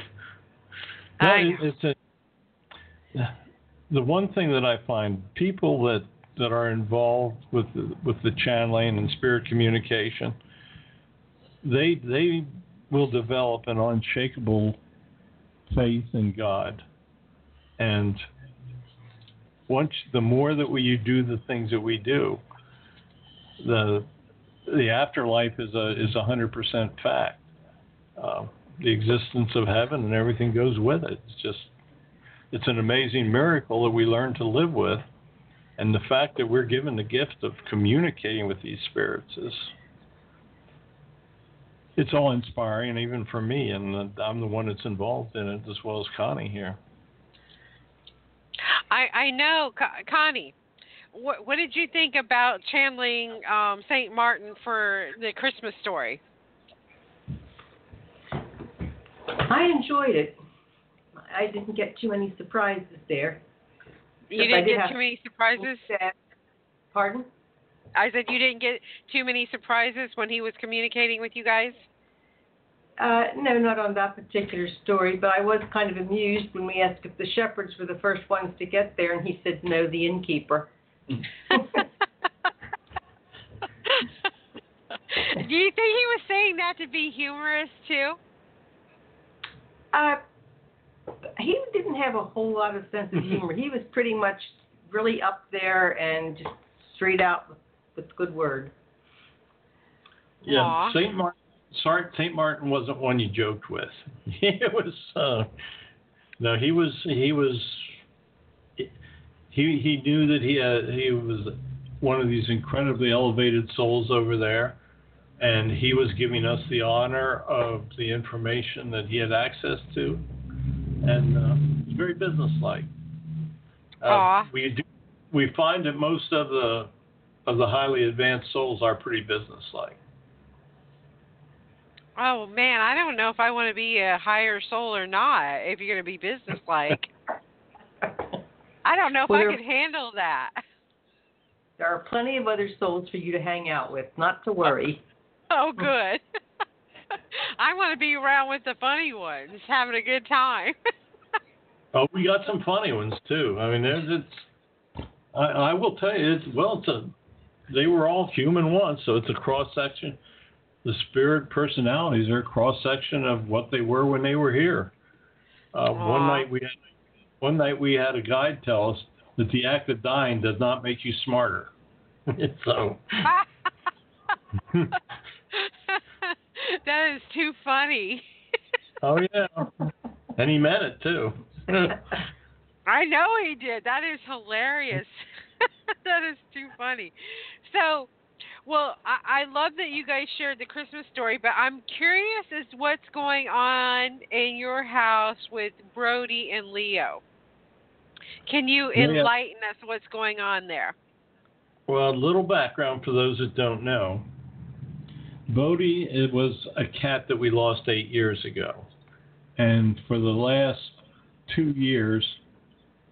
Speaker 3: I know.
Speaker 5: It's a, the one thing that I find, people that, that are involved with the, with the channeling and spirit communication, they they will develop an unshakable faith in God. And once the more that we you do the things that we do, the the afterlife is a is a hundred percent fact. Uh, the existence of heaven and everything goes with it. It's just it's an amazing miracle that we learn to live with, and the fact that we're given the gift of communicating with these spirits is it's all inspiring, even for me, and I'm the one that's involved in it as well as Connie here.
Speaker 3: I I know, Connie. What, what did you think about channeling um, Saint Martin for the Christmas story?
Speaker 4: I enjoyed it. I didn't get too many surprises there.
Speaker 3: You didn't did get too many surprises?
Speaker 4: Pardon?
Speaker 3: I said you didn't get too many surprises when he was communicating with you guys?
Speaker 4: Uh, no, not on that particular story, but I was kind of amused when we asked if the shepherds were the first ones to get there, and he said, no, the innkeeper.
Speaker 3: Do you think he was saying that to be humorous, too?
Speaker 4: Uh, he didn't have a whole lot of sense of humor. He was pretty much really up there and just straight out with, with good word.
Speaker 5: Yeah, Saint Martin. Sorry, Saint Martin wasn't one you joked with. It was uh, no, he was he was he he knew that he had, he was one of these incredibly elevated souls over there, and he was giving us the honor of the information that he had access to, and uh, it's very businesslike. Uh, we do, we find that most of the of the highly advanced souls are pretty businesslike.
Speaker 3: Oh, man, I don't know if I want to be a higher soul or not, if you're going to be businesslike. I don't know if well, I could handle that.
Speaker 4: There are plenty of other souls for you to hang out with, not to worry.
Speaker 3: Oh, good. I want to be around with the funny ones, having a good time.
Speaker 5: Oh, we got some funny ones, too. I mean, there's, it's, I, I will tell you, it's, well, it's a, they were all human once, so it's a cross-section. The spirit personalities are a cross-section of what they were when they were here. Uh, one night we had, one night we had a guide tell us that the act of dying does not make you smarter. So
Speaker 3: that is too funny.
Speaker 5: Oh yeah, and he meant it too.
Speaker 3: I know he did. That is hilarious. That is too funny. So. Well, I, I love that you guys shared the Christmas story, but I'm curious as to what's going on in your house with Brody and Leo. Can you enlighten yeah. us what's going on there?
Speaker 5: Well, a little background for those that don't know. Brody, it was a cat that we lost eight years ago. And for the last two years,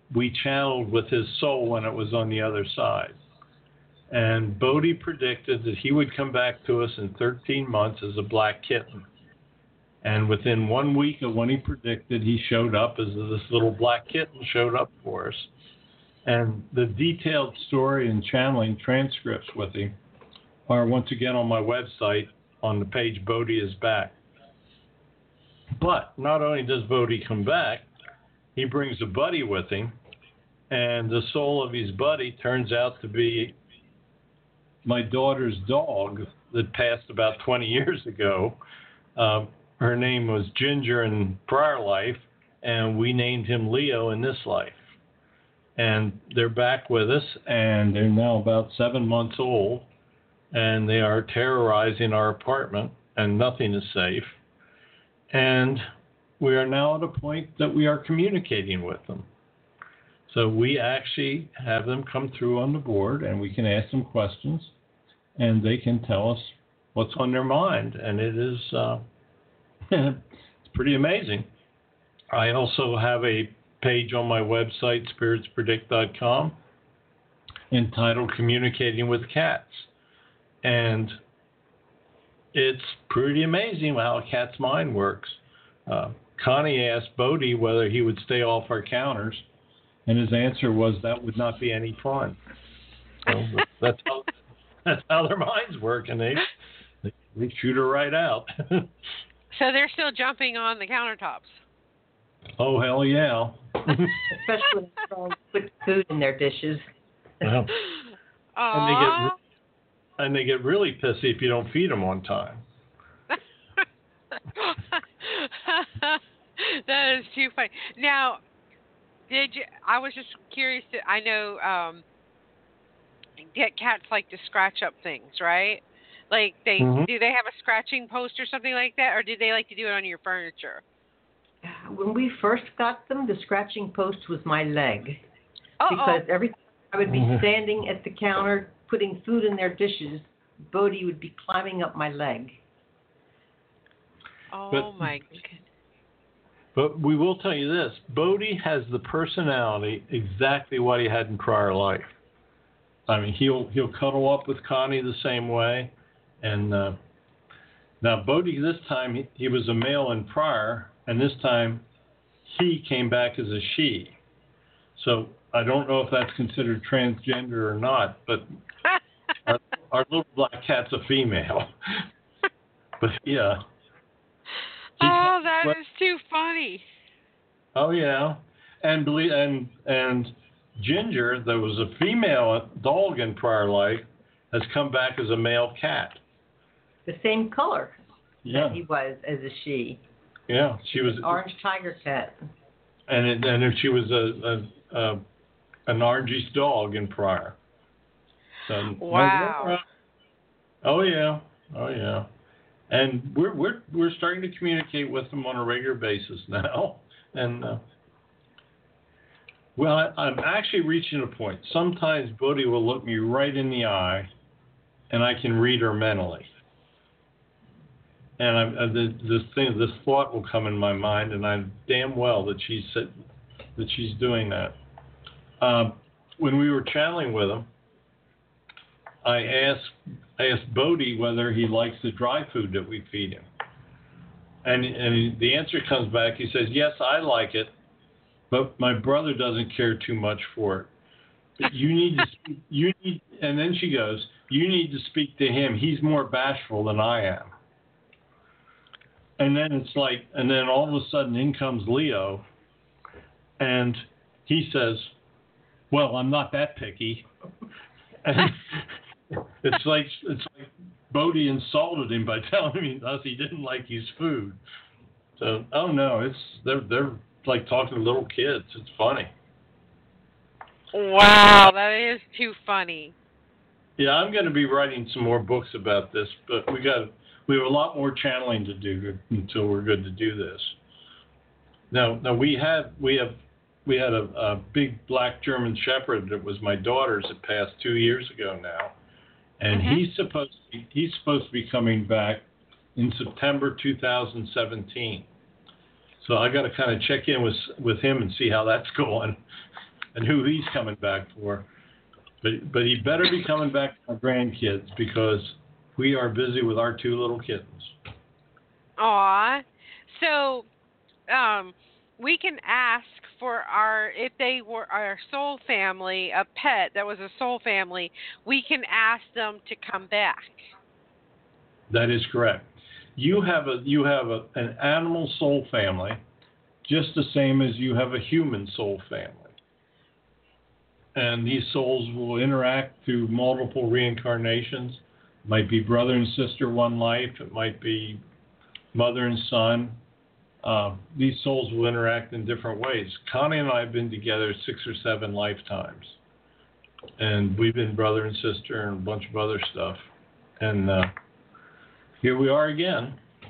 Speaker 5: we channeled with his soul when it was on the other side. And Bodhi predicted that he would come back to us in thirteen months as a black kitten. And within one week of when he predicted, he showed up as this little black kitten showed up for us. And the detailed story and channeling transcripts with him are once again on my website on the page Bodhi is Back. But not only does Bodhi come back, he brings a buddy with him, and the soul of his buddy turns out to be my daughter's dog that passed about twenty years ago. Um, her name was Ginger in prior life, and we named him Leo in this life. And they're back with us, and they're now about seven months old, and they are terrorizing our apartment, and nothing is safe. And we are now at a point that we are communicating with them. So we actually have them come through on the board, and we can ask them questions, and they can tell us what's on their mind. And it is uh, it's pretty amazing. I also have a page on my website, spirits predict dot com, entitled Communicating with Cats. And it's pretty amazing how a cat's mind works. Uh, Connie asked Bodhi whether he would stay off our counters, and his answer was that would not be any fun. So that's how that's how their minds work, and they they, they shoot her right out.
Speaker 3: So they're still jumping on the countertops.
Speaker 5: Oh, hell yeah.
Speaker 4: Especially when they're trying to put food in their dishes.
Speaker 5: Well,
Speaker 3: Aww.
Speaker 5: and they get and they get really pissy if you don't feed them on time.
Speaker 3: That is too funny. Now, did you? I was just curious. To, I know um, get cats like to scratch up things, right? Like they
Speaker 5: Mm-hmm.
Speaker 3: do. They have a scratching post or something like that, or did they like to do it on your furniture?
Speaker 4: When we first got them, the scratching post was my leg.
Speaker 3: Uh-oh.
Speaker 4: Because every time I would be
Speaker 5: Mhm.
Speaker 4: standing at the counter putting food in their dishes, Bodhi would be climbing up my leg.
Speaker 3: Oh
Speaker 5: But-
Speaker 3: my goodness.
Speaker 5: But we will tell you this, Bodhi has the personality exactly what he had in prior life. I mean, he'll he'll cuddle up with Connie the same way. And uh, now Bodhi this time, he, he was a male in prior, and this time he came back as a she. So I don't know if that's considered transgender or not, but our, our little black cat's a female. But yeah.
Speaker 3: Oh, that is too funny.
Speaker 5: Oh yeah, and believe and and Ginger, that was a female dog in prior life, has come back as a male cat.
Speaker 4: The same color
Speaker 5: Yeah,
Speaker 4: that he was as a she.
Speaker 5: yeah, she was,
Speaker 4: Orange tiger cat.
Speaker 5: and it, and she was a, a, a an orangish dog in prior. So,
Speaker 3: Wow.
Speaker 5: Oh yeah, oh yeah. And we're we're we're starting to communicate with them on a regular basis now, and uh, well, I, I'm actually reaching a point. Sometimes Bodhi will look me right in the eye, and I can read her mentally. And I'm, uh, the, this thing, this thought will come in my mind, and I damn well that she's that she's doing that. Um, when we were channeling with him, I asked I asked Bodhi whether he likes the dry food that we feed him, and and the answer comes back. He says, "Yes, I like it, but my brother doesn't care too much for it. But you need to speak, you need." And then she goes, "You need to speak to him. He's more bashful than I am." And then it's like, and then all of a sudden, in comes Leo, and he says, "Well, I'm not that picky." And it's like it's like Bodhi insulted him by telling us he didn't like his food. So, oh no, it's they're they're like talking to little kids. It's funny.
Speaker 3: Wow, that is too funny.
Speaker 5: Yeah, I'm going to be writing some more books about this, but we got we have a lot more channeling to do until we're good to do this. Now, now we have we have we had a, a big black German Shepherd that was my daughter's that passed two years ago now. And
Speaker 3: Mm-hmm.
Speaker 5: he's supposed to be, he's supposed to be coming back in September two thousand seventeen. So I got to kind of check in with with him and see how that's going. and who he's coming back for. But but he better be coming back to our grandkids because we are busy with our two little kittens.
Speaker 3: Aw. So, um, we can ask for our, if they were our soul family, a pet that was a soul family, we can ask them to come back.
Speaker 5: That is correct. You have a you have a, an animal soul family, just the same as you have a human soul family. And these souls will interact through multiple reincarnations. It might be brother and sister one life. It might be mother and son. Uh, these souls will interact in different ways. Connie and I have been together six or seven lifetimes. And we've been brother and sister and a bunch of other stuff. And uh, here we are again.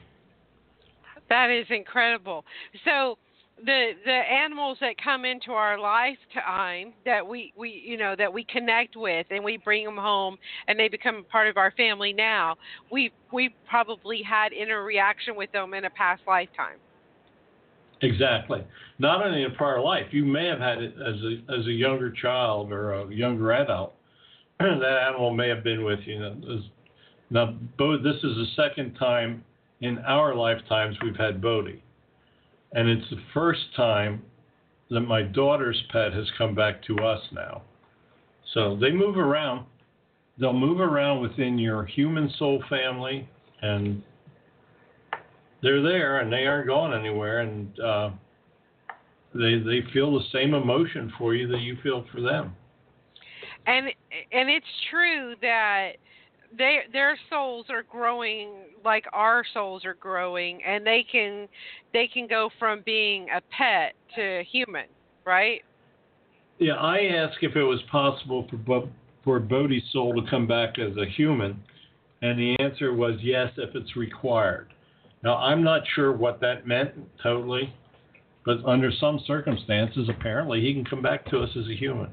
Speaker 3: That is incredible. So the the animals that come into our lifetime that we, we you know that we connect with and we bring them home and they become part of our family now, we we probably had interaction with them in a past lifetime.
Speaker 5: Exactly. Not only in a prior life, you may have had it as a as a younger child or a younger adult. That animal may have been with you. Now, Bo, this is the second time in our lifetimes we've had Bodhi. And it's the first time that my daughter's pet has come back to us now. So they move around. They'll move around within your human soul family, and they're there, and they aren't going anywhere. And uh, they they feel the same emotion for you that you feel for them.
Speaker 3: And and it's true that they their souls are growing like our souls are growing, and they can they can go from being a pet to human, right?
Speaker 5: Yeah, I asked if it was possible for Bo- for Bodhi's soul to come back as a human, and the answer was yes if it's required. Now, I'm not sure what that meant totally, but under some circumstances, apparently he can come back to us as a human.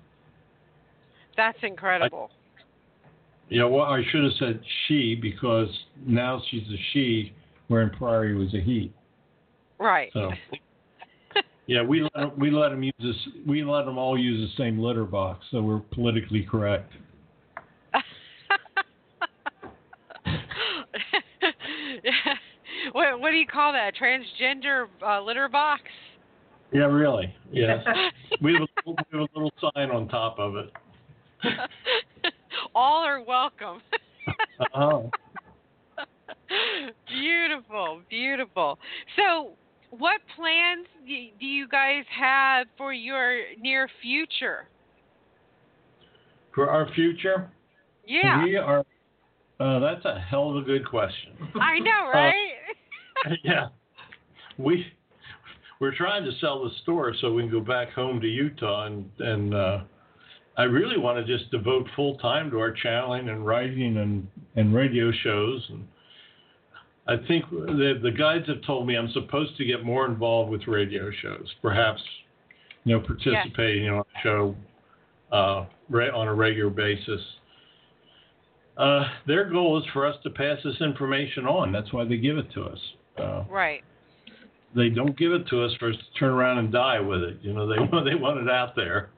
Speaker 3: That's incredible.
Speaker 5: I, you know, well, I should have said she because now she's a she, where in prior he was a he.
Speaker 3: Right.
Speaker 5: So, yeah, we let we let them use this. We let them all use the same litter box, so we're politically correct.
Speaker 3: What what do you call that? Transgender uh, litter box?
Speaker 5: Yeah, really. Yes. we, have a little, we have a little sign on top of it.
Speaker 3: All are welcome.
Speaker 5: Oh.
Speaker 3: Beautiful, beautiful. So, what plans do you guys have for your near future?
Speaker 5: For our future?
Speaker 3: Yeah.
Speaker 5: We are. Uh, that's a hell of a good question.
Speaker 3: I know, right?
Speaker 5: Uh, yeah. We we're trying to sell the store so we can go back home to Utah, and and uh, I really want to just devote full time to our channeling and writing and, and radio shows. And I think the the guides have told me I'm supposed to get more involved with radio shows, perhaps, you know, participating yeah. on a show uh, on a regular basis. Uh, their goal is for us to pass this information on. That's why they give it to us. Uh,
Speaker 3: right.
Speaker 5: They don't give it to us for us to turn around and die with it. You know, they want they want it out there.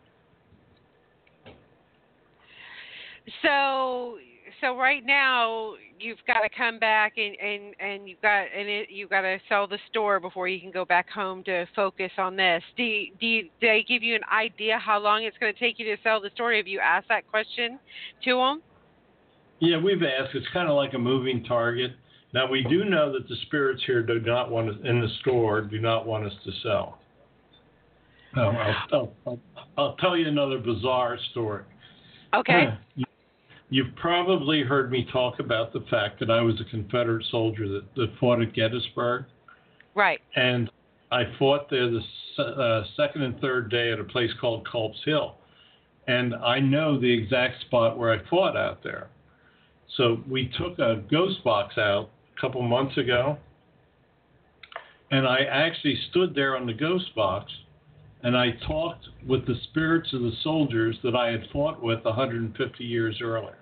Speaker 3: So, so right now you've got to come back and, and, and you've got and it, you've got to sell the store before you can go back home to focus on this. Do you, do, you, do they give you an idea how long it's going to take you to sell the store? Have you asked that question to them?
Speaker 5: Yeah, we've asked. It's kind of like a moving target. Now, we do know that the spirits here do not want us, in the store, do not want us to sell. Oh, I'll, I'll, I'll, I'll tell you another bizarre story.
Speaker 3: Okay.
Speaker 5: You, you've probably heard me talk about the fact that I was a Confederate soldier that, that fought at Gettysburg.
Speaker 3: Right.
Speaker 5: And I fought there the uh, second and third day at a place called Culp's Hill. And I know the exact spot where I fought out there. So we took a ghost box out a couple months ago, and I actually stood there on the ghost box, and I talked with the spirits of the soldiers that I had fought with one hundred fifty years earlier.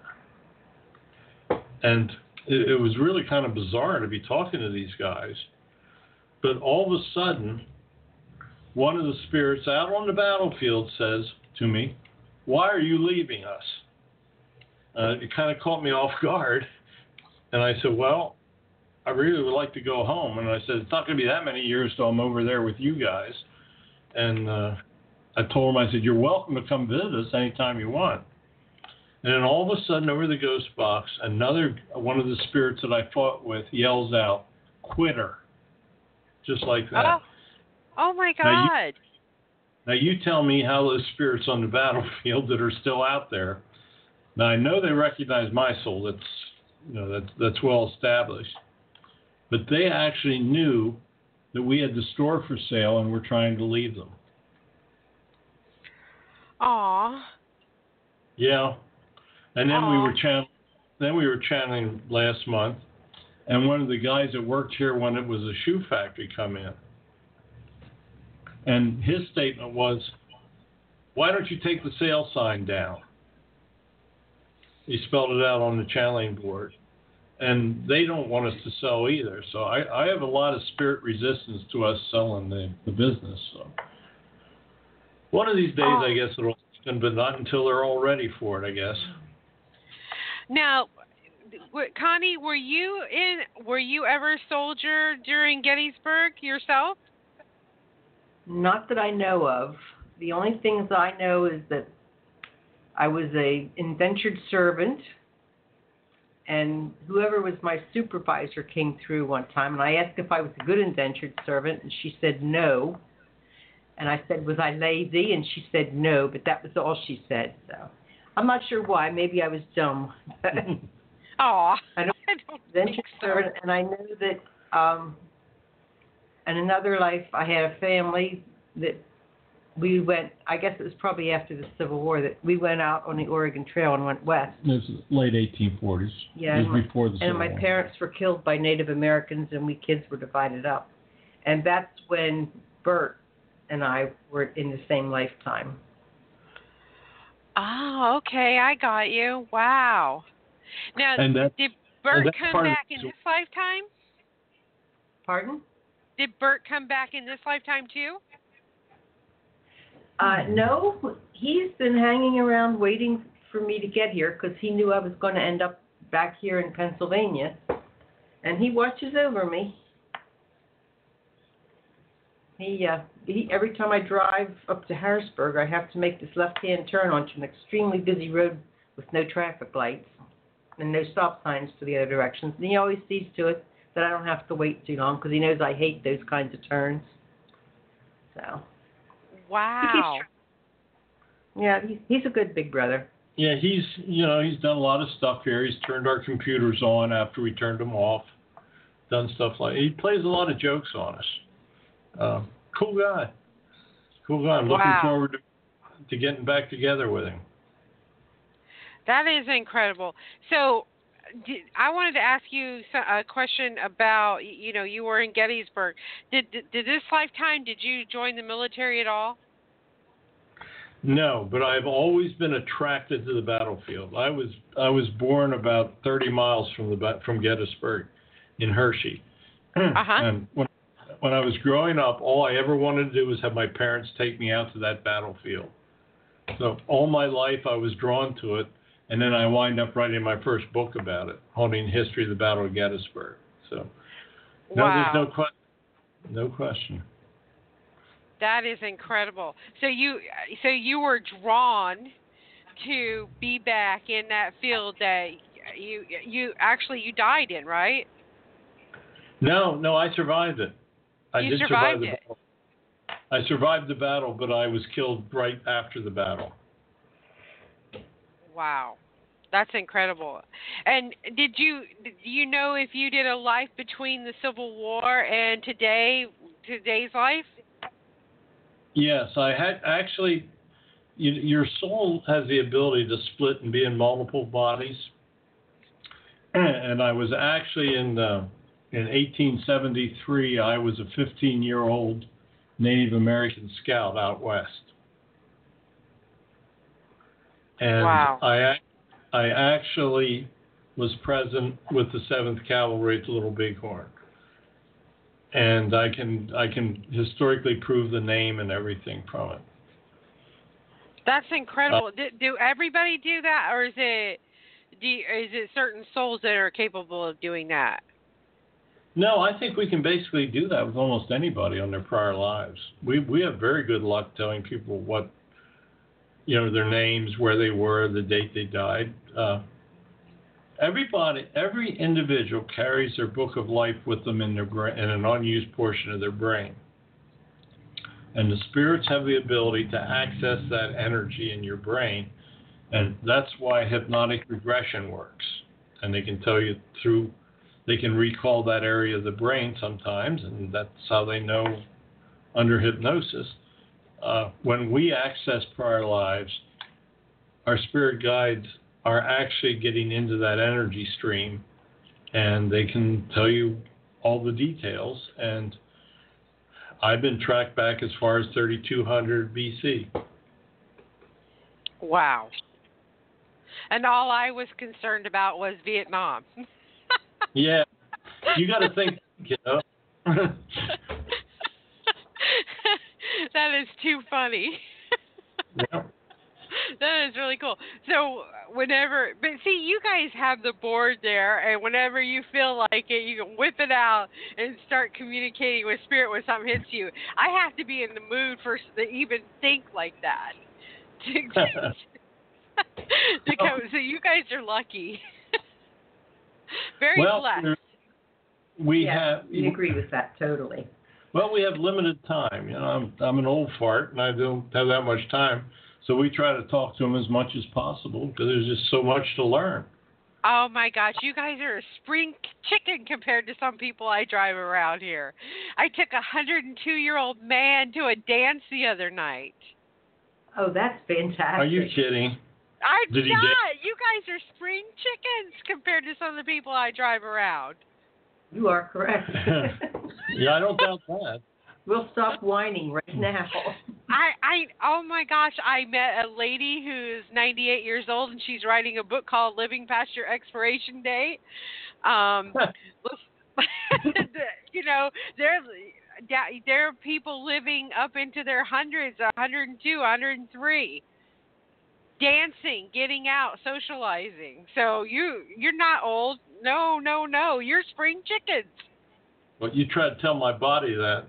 Speaker 5: And it, it was really kind of bizarre to be talking to these guys. But all of a sudden, one of the spirits out on the battlefield says to me, "Why are you leaving us?" Uh, it kind of caught me off guard. And I said, "Well, I really would like to go home." And I said, "It's not going to be that many years till I'm over there with you guys." And uh, I told him, I said, "You're welcome to come visit us anytime you want." And then all of a sudden, over the ghost box, another one of the spirits that I fought with yells out, "Quitter," just like that.
Speaker 3: Oh, oh my God!
Speaker 5: Now you, now you tell me how those spirits on the battlefield that are still out there. Now I know they recognize my soul. That's you know that that's well established. But they actually knew that we had the store for sale and were trying to leave them.
Speaker 3: Aw.
Speaker 5: Yeah. And then
Speaker 3: Aww.
Speaker 5: we were chan- then we were channeling last month, and one of the guys that worked here when it was a shoe factory come in. And his statement was, "Why don't you take the sale sign down?" He spelled it out on the channeling board. And they don't want us to sell either. So I, I have a lot of spirit resistance to us selling the, the business. So one of these days,
Speaker 3: oh.
Speaker 5: I guess it'll happen, but not until they're all ready for it, I guess.
Speaker 3: Now, Connie, were you in? Were you ever a soldier during Gettysburg yourself?
Speaker 4: Not that I know of. The only things I know is that I was a indentured servant. And whoever was my supervisor came through one time, and I asked if I was a good indentured servant, and she said no. And I said, was I lazy? And she said no, but that was all she said. So I'm not sure why. Maybe I was dumb.
Speaker 3: Aw.
Speaker 4: I don't,
Speaker 3: I don't
Speaker 4: indentured
Speaker 3: think so.
Speaker 4: servant, and I know that um, in another life I had a family that we went, I guess it was probably after the Civil War, that we went out on the Oregon Trail and went west.
Speaker 5: It was late eighteen forties.
Speaker 4: Yeah,
Speaker 5: it was
Speaker 4: and
Speaker 5: before the
Speaker 4: my,
Speaker 5: Civil
Speaker 4: and my
Speaker 5: War.
Speaker 4: parents were killed by Native Americans, and we kids were divided up. And that's when Bert and I were in the same lifetime.
Speaker 3: Oh, okay, I got you. Wow. Now,
Speaker 5: And that,
Speaker 3: did Bert
Speaker 5: and
Speaker 3: come back in this lifetime?
Speaker 4: Pardon?
Speaker 3: Did Bert come back in this lifetime too?
Speaker 4: Uh, no, he's been hanging around waiting for me to get here because he knew I was going to end up back here in Pennsylvania, and he watches over me. He, uh, he every time I drive up to Harrisburg, I have to make this left-hand turn onto an extremely busy road with no traffic lights and no stop signs to the other directions. And he always sees to it that I don't have to wait too long because he knows I hate those kinds of turns. So.
Speaker 3: Wow.
Speaker 4: Yeah, he's, he's a good big brother.
Speaker 5: Yeah, he's you know he's done a lot of stuff here. He's turned our computers on after we turned them off. Done stuff like he plays a lot of jokes on us. Uh, cool guy. Cool guy. I'm looking
Speaker 3: Wow.
Speaker 5: forward to, to getting back together with him.
Speaker 3: That is incredible. So, did, I wanted to ask you a question about, you know, you were in Gettysburg. Did, did did this lifetime, did you join the military at all?
Speaker 5: No, but I've always been attracted to the battlefield. I was I was born about thirty miles from the from Gettysburg, in Hershey.
Speaker 3: Uh-huh.
Speaker 5: And when when I was growing up, all I ever wanted to do was have my parents take me out to that battlefield. So all my life I was drawn to it. And then I wind up writing my first book about it, Holding the History of the Battle of Gettysburg. So, no,
Speaker 3: wow.
Speaker 5: there's no question. No question.
Speaker 3: That is incredible. So you, so you were drawn to be back in that field that you, you actually you died in, right?
Speaker 5: No, no, I survived it. I
Speaker 3: You
Speaker 5: did
Speaker 3: survived
Speaker 5: survive the
Speaker 3: it.
Speaker 5: battle. I survived the battle, but I was killed right after the battle.
Speaker 3: Wow, that's incredible. And did you do you know if you did a life between the Civil War and today today's life?
Speaker 5: Yes, I had actually. You, your soul has the ability to split and be in multiple bodies, and I was actually in the, in eighteen seventy-three. I was a fifteen-year-old Native American scout out west. And
Speaker 3: Wow.
Speaker 5: I I actually was present with the seventh Cavalry at the Little Bighorn. and I can I can historically prove the name and everything from it.
Speaker 3: That's incredible. Uh, do, do everybody do that, or is it do you, is it certain souls that are capable of doing that?
Speaker 5: No, I think we can basically do that with almost anybody on their prior lives. We we have very good luck telling people what, you know, their names, where they were, the date they died. Uh, everybody, every individual carries their book of life with them in their brain, in an unused portion of their brain. And the spirits have the ability to access that energy in your brain, and that's why hypnotic regression works. And they can tell you through. They can recall that area of the brain sometimes, and that's how they know under hypnosis. Uh, when we access prior lives, our spirit guides are actually getting into that energy stream, and they can tell you all the details. And I've been tracked back as far as thirty-two hundred B C.
Speaker 3: Wow. And all I was concerned about was Vietnam.
Speaker 5: Yeah, you got to think, you know.
Speaker 3: That is too funny.
Speaker 5: Yeah.
Speaker 3: That is really cool. So whenever, but see, you guys have the board there, and whenever you feel like it, you can whip it out and start communicating with spirit when something hits you. I have to be in the mood for to even think like that. to come, so you guys are lucky. Very
Speaker 5: well,
Speaker 3: blessed.
Speaker 5: We
Speaker 4: yeah,
Speaker 5: have.
Speaker 4: we agree with that totally.
Speaker 5: Well, we have limited time. You know, I'm I'm an old fart, and I don't have that much time. So we try to talk to them as much as possible because there's just so much to learn.
Speaker 3: Oh my gosh, you guys are a spring chicken compared to some people I drive around here. I took a one hundred two year old man to a dance the other night.
Speaker 4: Oh, that's fantastic.
Speaker 5: Are you kidding?
Speaker 3: I'm
Speaker 5: Did he
Speaker 3: not.
Speaker 5: dance?
Speaker 3: You guys are spring chickens compared to some of the people I drive around.
Speaker 4: You are correct.
Speaker 5: Yeah, I don't doubt that.
Speaker 4: We'll stop whining right now.
Speaker 3: I, I, oh my gosh, I met a lady who's ninety-eight years old, and she's writing a book called Living Past Your Expiration Date. Um, you know, there, there are people living up into their hundreds, one hundred two, one hundred three. Dancing, getting out, socializing. So you you're not old. No, no, no. You're spring chickens.
Speaker 5: Well, you try to tell my body that.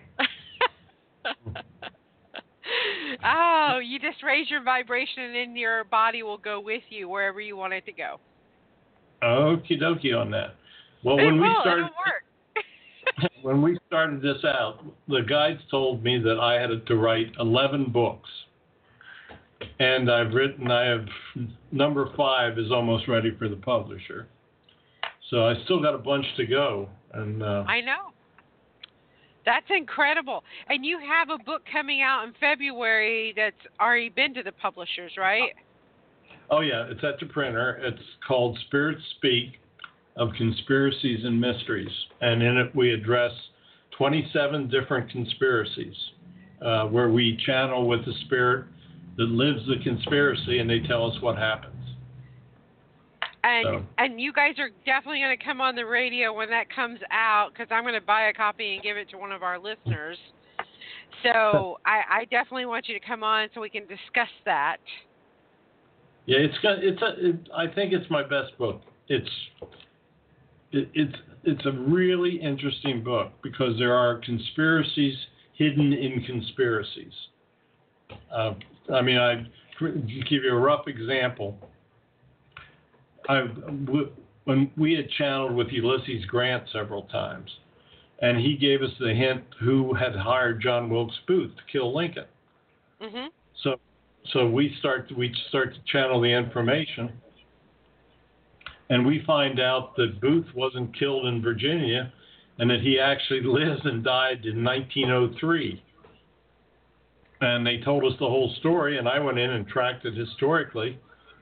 Speaker 3: Oh, you just raise your vibration, and then your body will go with you wherever you want it to go.
Speaker 5: Okie dokie on that. Well,
Speaker 3: it
Speaker 5: when
Speaker 3: will,
Speaker 5: we started,
Speaker 3: it'll work.
Speaker 5: when we started this out, the guides told me that I had to write eleven books. And I've written, I have, number five is almost ready for the publisher. So I still got a bunch to go. And uh,
Speaker 3: I know. That's incredible. And you have a book coming out in February that's already been to the publishers, right?
Speaker 5: Oh, yeah, it's at the printer. It's called Spirits Speak of Conspiracies and Mysteries. And in it we address twenty-seven different conspiracies uh, where we channel with the spirit that lives the conspiracy, and they tell us what happens.
Speaker 3: And
Speaker 5: so.
Speaker 3: and you guys are definitely going to come on the radio when that comes out, because I'm going to buy a copy and give it to one of our listeners. So I, I definitely want you to come on so we can discuss that.
Speaker 5: Yeah, it's got it's a it, I think it's my best book. It's it, it's it's a really interesting book because there are conspiracies hidden in conspiracies. Uh, I mean, I give you a rough example. I, when we had channeled with Ulysses Grant several times, and he gave us the hint who had hired John Wilkes Booth to kill Lincoln.
Speaker 3: Mm-hmm.
Speaker 5: So, so we start we start to channel the information, and we find out that Booth wasn't killed in Virginia, and that he actually lived and died in nineteen oh three. And they told us the whole story, and I went in and tracked it historically.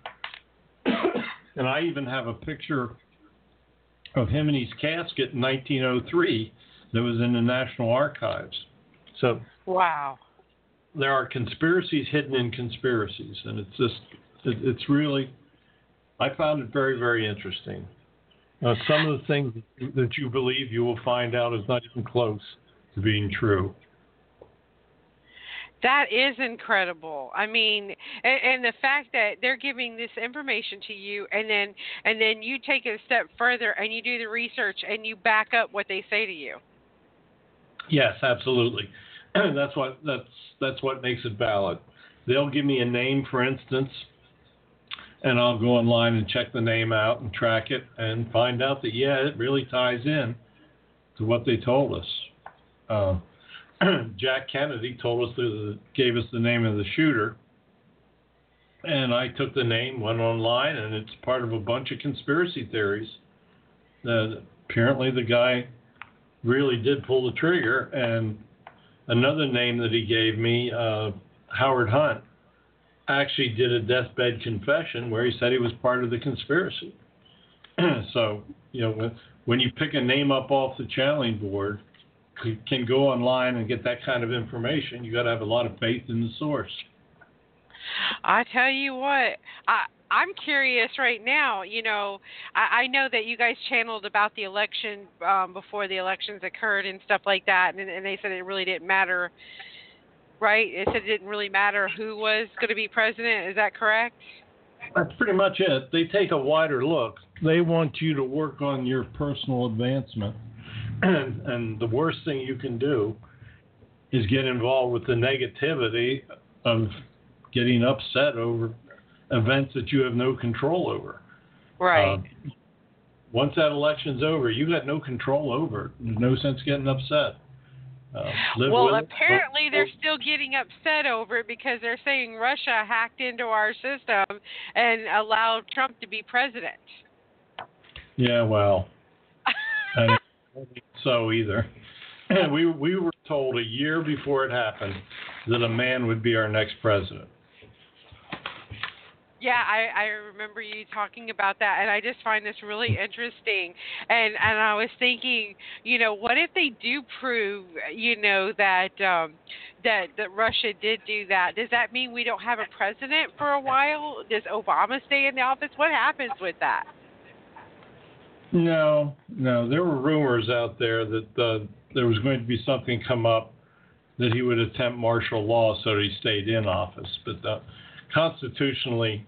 Speaker 5: And I even have a picture of him in his casket in nineteen oh three that was in the National Archives. So
Speaker 3: wow,
Speaker 5: there are conspiracies hidden in conspiracies, and it's just, it, it's really, I found it very, very interesting. Uh, some of the things that you believe, you will find out is not even close to being true.
Speaker 3: That is incredible. I mean, and, and the fact that they're giving this information to you, and then and then you take it a step further and you do the research and you back up what they say to you.
Speaker 5: Yes, absolutely. that's what that's that's what makes it valid. They'll give me a name, for instance, and I'll go online and check the name out and track it and find out that, yeah, it really ties in to what they told us. Uh, Jack Kennedy told us, the, gave us the name of the shooter, and I took the name, went online, and it's part of a bunch of conspiracy theories that apparently the guy really did pull the trigger. And another name that he gave me, uh, Howard Hunt, actually did a deathbed confession where he said he was part of the conspiracy. So, you know, when, when you pick a name up off the channeling board, you can go online and get that kind of information. You got to have a lot of faith in the source.
Speaker 3: I tell you what, I, I'm curious right now. You know, I, I know that you guys channeled about the election um, before the elections occurred and stuff like that, and, and they said it really didn't matter. Right? It said it didn't really matter who was going to be president. Is that correct?
Speaker 5: That's pretty much it. They take a wider look. They want you to work on your personal advancement. And, and the worst thing you can do is get involved with the negativity of getting upset over events that you have no control over.
Speaker 3: Right.
Speaker 5: Uh, once that election's over, you got no control over it. There's no sense getting upset. Uh,
Speaker 3: well, apparently they're still getting upset over it because they're saying Russia hacked into our system and allowed Trump to be president.
Speaker 5: Yeah, well, I don't think so either. we we were told a year before it happened that a man would be our next president.
Speaker 3: Yeah, I, I remember you talking about that, and I just find this really interesting. And and I was thinking, you know, what if they do prove, you know, that um, that that Russia did do that? Does that mean we don't have a president for a while? Does Obama stay in the office? What happens with that?
Speaker 5: No, no. There were rumors out there that uh, there was going to be something come up that he would attempt martial law so that he stayed in office, but uh, constitutionally.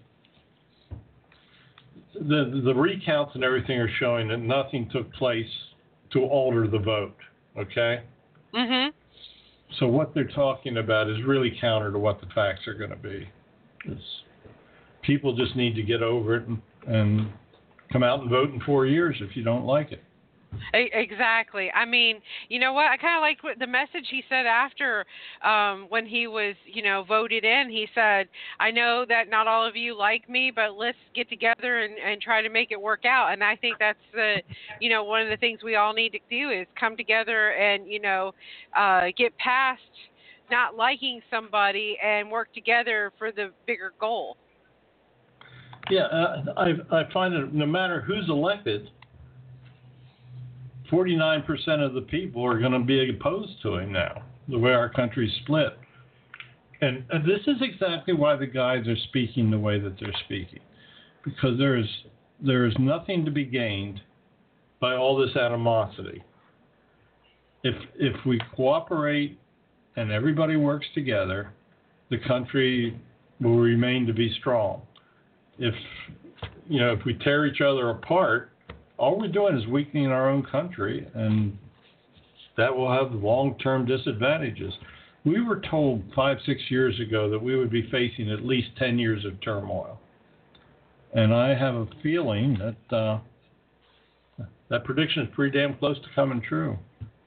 Speaker 5: The the recounts and everything are showing that nothing took place to alter the vote. Okay.
Speaker 3: Mhm.
Speaker 5: So what they're talking about is really counter to what the facts are going to be. It's, people just need to get over it and, and come out and vote in four years if you don't like it.
Speaker 3: Exactly. I mean, you know what? I kind of liked what the message he said after um, when he was, you know, voted in. He said, I know that not all of you like me, but let's get together and, and try to make it work out. And I think that's, the, you know, one of the things we all need to do is come together and, you know, uh, get past not liking somebody and work together for the bigger goal.
Speaker 5: Yeah, uh, I, I find that no matter who's elected, forty-nine percent of the people are going to be opposed to him now, the way our country's split. And, and this is exactly why the guys are speaking the way that they're speaking, because there is there is nothing to be gained by all this animosity. If if we cooperate and everybody works together, the country will remain to be strong. If you know, if we tear each other apart, all we're doing is weakening our own country, and that will have long-term disadvantages. We were told five, six years ago that we would be facing at least ten years of turmoil. And I have a feeling that uh, that prediction is pretty damn close to coming true.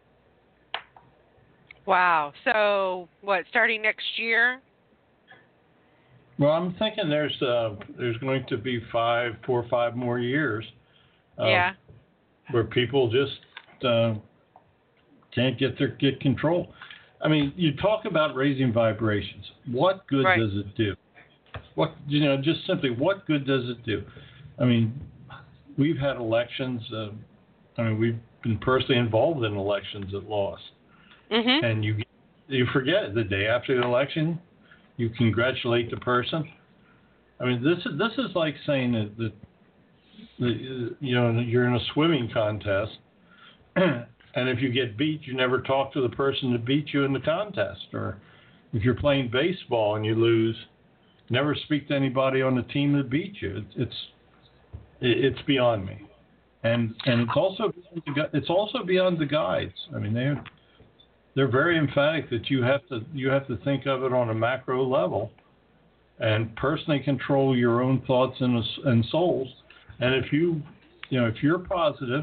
Speaker 3: Wow. So, what, starting next year?
Speaker 5: Well, I'm thinking there's uh, there's going to be five, four or five more years. Uh,
Speaker 3: yeah.
Speaker 5: Where people just uh, can't get their get control. I mean, you talk about raising vibrations. What good
Speaker 3: right.
Speaker 5: does it do? What you know, just simply, what good does it do? I mean, we've had elections. Uh, I mean, we've been personally involved in elections that lost,
Speaker 3: mm-hmm.
Speaker 5: and you you forget the day after the election, you congratulate the person. I mean, this is this is like saying that. that the, you know, you're in a swimming contest, and if you get beat, you never talk to the person that beat you in the contest. Or if you're playing baseball and you lose, never speak to anybody on the team that beat you. It's it's beyond me, and and it's also it's also beyond the guides. I mean, they they're very emphatic that you have to you have to think of it on a macro level, and personally control your own thoughts and and souls. And if you you know if you're positive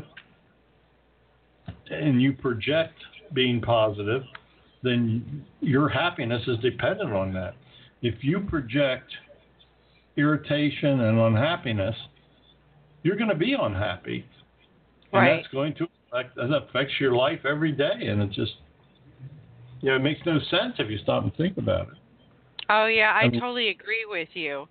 Speaker 5: and you project being positive, then your happiness is dependent on that. If you project irritation and unhappiness, you're going to be unhappy. And
Speaker 3: right.
Speaker 5: that's going to affect, that affects your life every day. And it just, you know, it makes no sense if you stop and think about it.
Speaker 3: Oh, yeah, I,
Speaker 5: I mean,
Speaker 3: totally agree with you.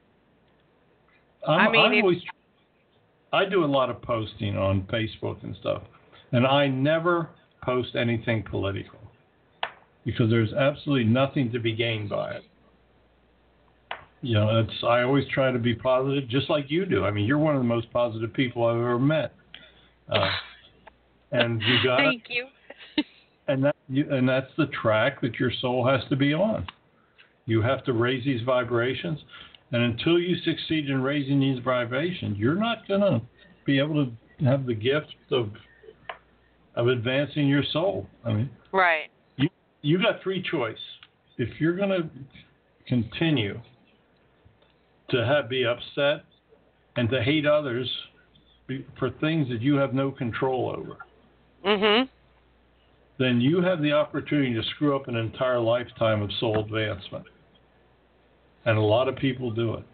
Speaker 5: I'm,
Speaker 3: I mean,
Speaker 5: I'm
Speaker 3: if,
Speaker 5: always, I do a lot of posting on Facebook and stuff, and I never post anything political because there's absolutely nothing to be gained by it. You know, it's, I always try to be positive, just like you do. I mean, you're one of the most positive people I've ever met. Uh, and you got
Speaker 3: Thank you.
Speaker 5: and that you, and that's the track that your soul has to be on. You have to raise these vibrations, and until you succeed in raising these vibrations, you're not going to be able to have the gift of of advancing your soul. I mean,
Speaker 3: right.
Speaker 5: You you got free choice. If you're going to continue to have be upset and to hate others for things that you have no control over,
Speaker 3: mm-hmm.
Speaker 5: then you have the opportunity to screw up an entire lifetime of soul advancement. And a lot of people do it.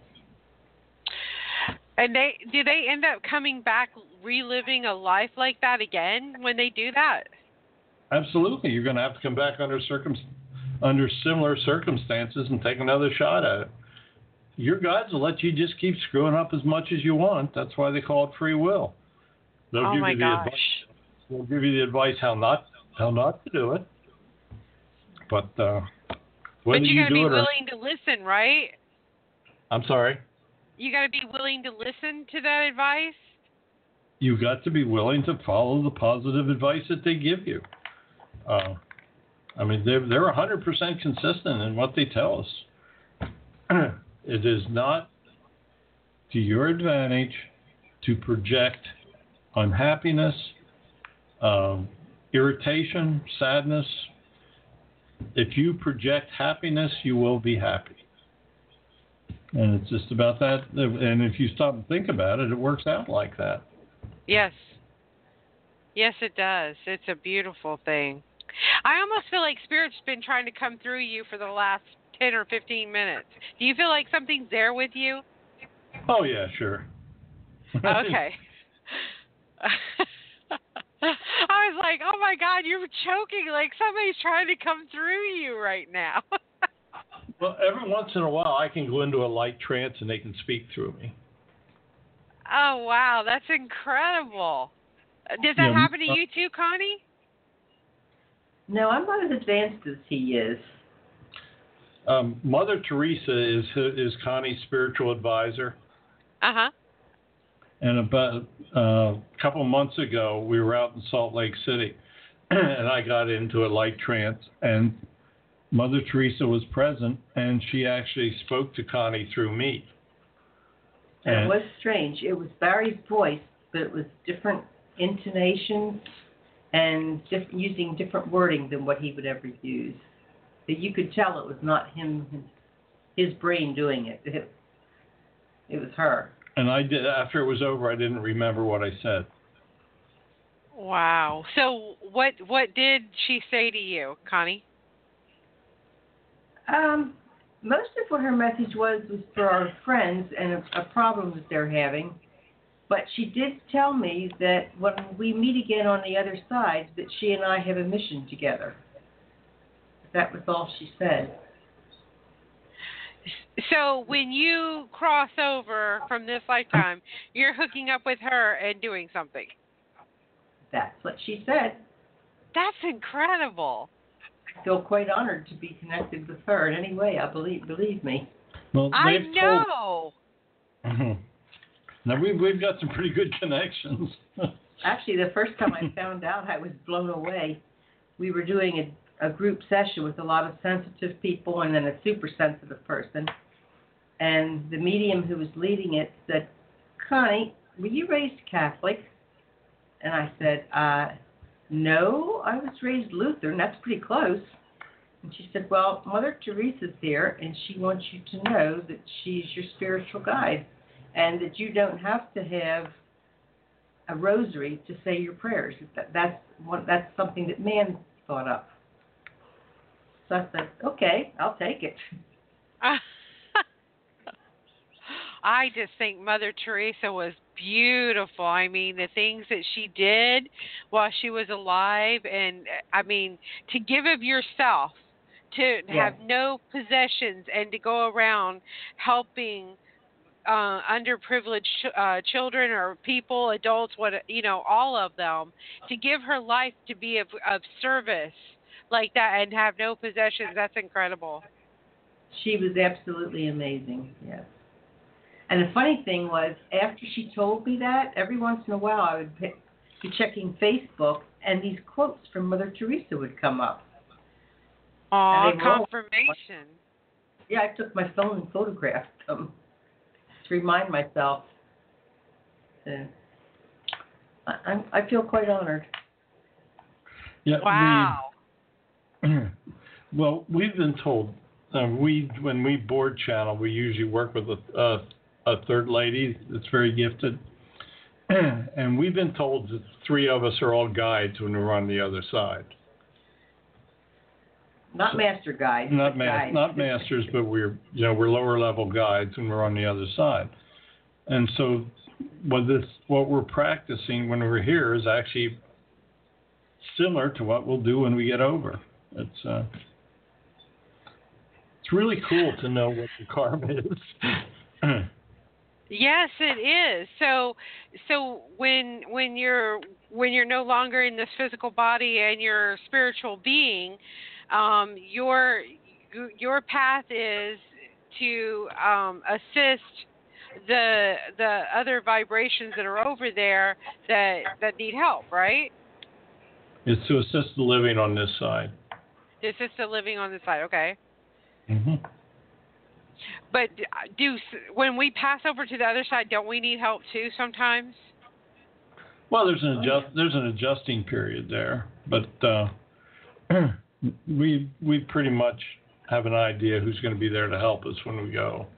Speaker 3: And they do they end up coming back reliving a life like that again when they do that?
Speaker 5: Absolutely. You're going to have to come back under circum under similar circumstances and take another shot at it. Your guides will let you just keep screwing up as much as you want. That's why they call it free will. They'll
Speaker 3: oh
Speaker 5: give
Speaker 3: my
Speaker 5: you the
Speaker 3: gosh.
Speaker 5: advice. They'll give you the advice how not how not to do it. But uh, whether
Speaker 3: but you
Speaker 5: you
Speaker 3: got to
Speaker 5: do
Speaker 3: be
Speaker 5: it or,
Speaker 3: willing to listen, right?
Speaker 5: I'm sorry.
Speaker 3: You got to be willing to listen to that advice.
Speaker 5: You got to be willing to follow the positive advice that they give you. Uh, I mean, they're they're one hundred percent consistent in what they tell us. It is not to your advantage to project unhappiness, um, irritation, sadness. If you project happiness, you will be happy. And it's just about that. And if you stop and think about it, it works out like that.
Speaker 3: Yes. Yes, it does. It's a beautiful thing. I almost feel like Spirit's been trying to come through you for the last ten or fifteen minutes. Do you feel like something's there with you?
Speaker 5: Oh, yeah, sure.
Speaker 3: Okay. I was like, oh, my God, you're choking like somebody's trying to come through you right now.
Speaker 5: Well, every once in a while, I can go into a light trance and they can speak through me.
Speaker 3: Oh, wow. That's incredible. Does that
Speaker 5: Yeah,
Speaker 3: happen to
Speaker 5: uh,
Speaker 3: you too, Connie?
Speaker 4: No, I'm not as advanced as he is.
Speaker 5: Um, Mother Teresa is is Connie's spiritual advisor.
Speaker 3: Uh-huh.
Speaker 5: And about uh, a couple months ago, we were out in Salt Lake City, and I got into a light trance, and Mother Teresa was present, and she actually spoke to Connie through me.
Speaker 4: And it was strange. It was Barry's voice, but it was different intonations and diff- using different wording than what he would ever use. But you could tell it was not him, his brain doing it. It, it was her.
Speaker 5: And I did. After it was over, I didn't remember what I said.
Speaker 3: Wow. So what what did she say to you, Connie?
Speaker 4: Um, most of what her message was was for our friends and a, a problem that they're having. But she did tell me that when we meet again on the other side, that she and I have a mission together. That was all she said.
Speaker 3: So when you cross over from this lifetime, you're hooking up with her and doing something.
Speaker 4: That's what she said.
Speaker 3: That's incredible.
Speaker 4: I feel quite honored to be connected with her in any way. I believe, believe me.
Speaker 5: Well,
Speaker 3: I
Speaker 5: they've
Speaker 3: know.
Speaker 5: Told, Now we've we've got some pretty good connections.
Speaker 4: Actually, the first time I found out, I was blown away. We were doing a, a group session with a lot of sensitive people and then a super sensitive person. And the medium who was leading it said, "Connie, were you raised Catholic?" And I said, uh, "No, I was raised Lutheran. That's pretty close." And she said, "Well, Mother Teresa's here, and she wants you to know that she's your spiritual guide, and that you don't have to have a rosary to say your prayers. That, that's one, that's something that man thought up." So I said, "Okay, I'll take it."
Speaker 3: I just think Mother Teresa was beautiful. I mean, the things that she did while she was alive, and I mean, to give of yourself, to
Speaker 4: Yeah.
Speaker 3: have no possessions, and to go around helping uh, underprivileged uh, children or people, adults, what you know, all of them, to give her life to be of, of service like that and have no possessions. That's incredible.
Speaker 4: She was absolutely amazing, yes. And the funny thing was, after she told me that, every once in a while I would be checking Facebook, and these quotes from Mother Teresa would come up.
Speaker 3: Aw,
Speaker 4: And they were all-
Speaker 3: confirmation.
Speaker 4: Yeah, I took my phone and photographed them to remind myself. Uh, I, I'm- I feel quite honored.
Speaker 5: Yeah.
Speaker 3: Wow.
Speaker 5: We, well, we've been told uh, we when we board channel, we usually work with a, a a third lady that's very gifted, and we've been told that three of us are all guides when we're on the other side.
Speaker 4: Not
Speaker 5: So-
Speaker 4: master guides.
Speaker 5: Not
Speaker 4: but
Speaker 5: ma-
Speaker 4: guides.
Speaker 5: not masters, but we're you know we're lower level guides when we're on the other side. And so, what this what we're practicing when we're here is actually similar to what we'll do when we get over. It's uh, it's really cool to know what the karma is.
Speaker 3: Yes, it is. So, so when when you're when you're no longer in this physical body and you're a spiritual being, um, your your path is to um, assist the the other vibrations that are over there that that need help, right?
Speaker 5: It's to assist the living on this side.
Speaker 3: To assist the living on the side. Okay.
Speaker 5: Mm-hmm.
Speaker 3: But do when we pass over to the other side, don't we need help too sometimes?
Speaker 5: Well, there's an adjust there's an adjusting period there, but uh, we we pretty much have an idea who's going to be there to help us when we go.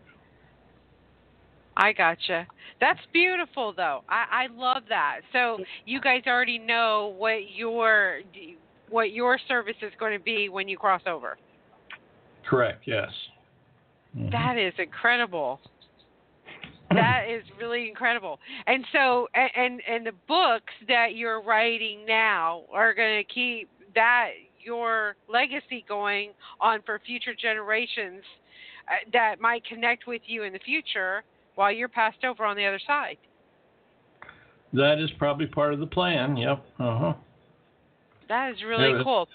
Speaker 3: I gotcha. That's beautiful, though. I, I love that. So you guys already know what your what your service is going to be when you cross over.
Speaker 5: Correct. Yes. Mm-hmm.
Speaker 3: That is incredible. That is really incredible. And so, and, and and the books that you're writing now are going to keep that your legacy going on for future generations uh, that might connect with you in the future while you're passed over on the other side.
Speaker 5: That is probably part of the plan. Yep. Uh huh.
Speaker 3: That is really
Speaker 5: Yeah,
Speaker 3: cool.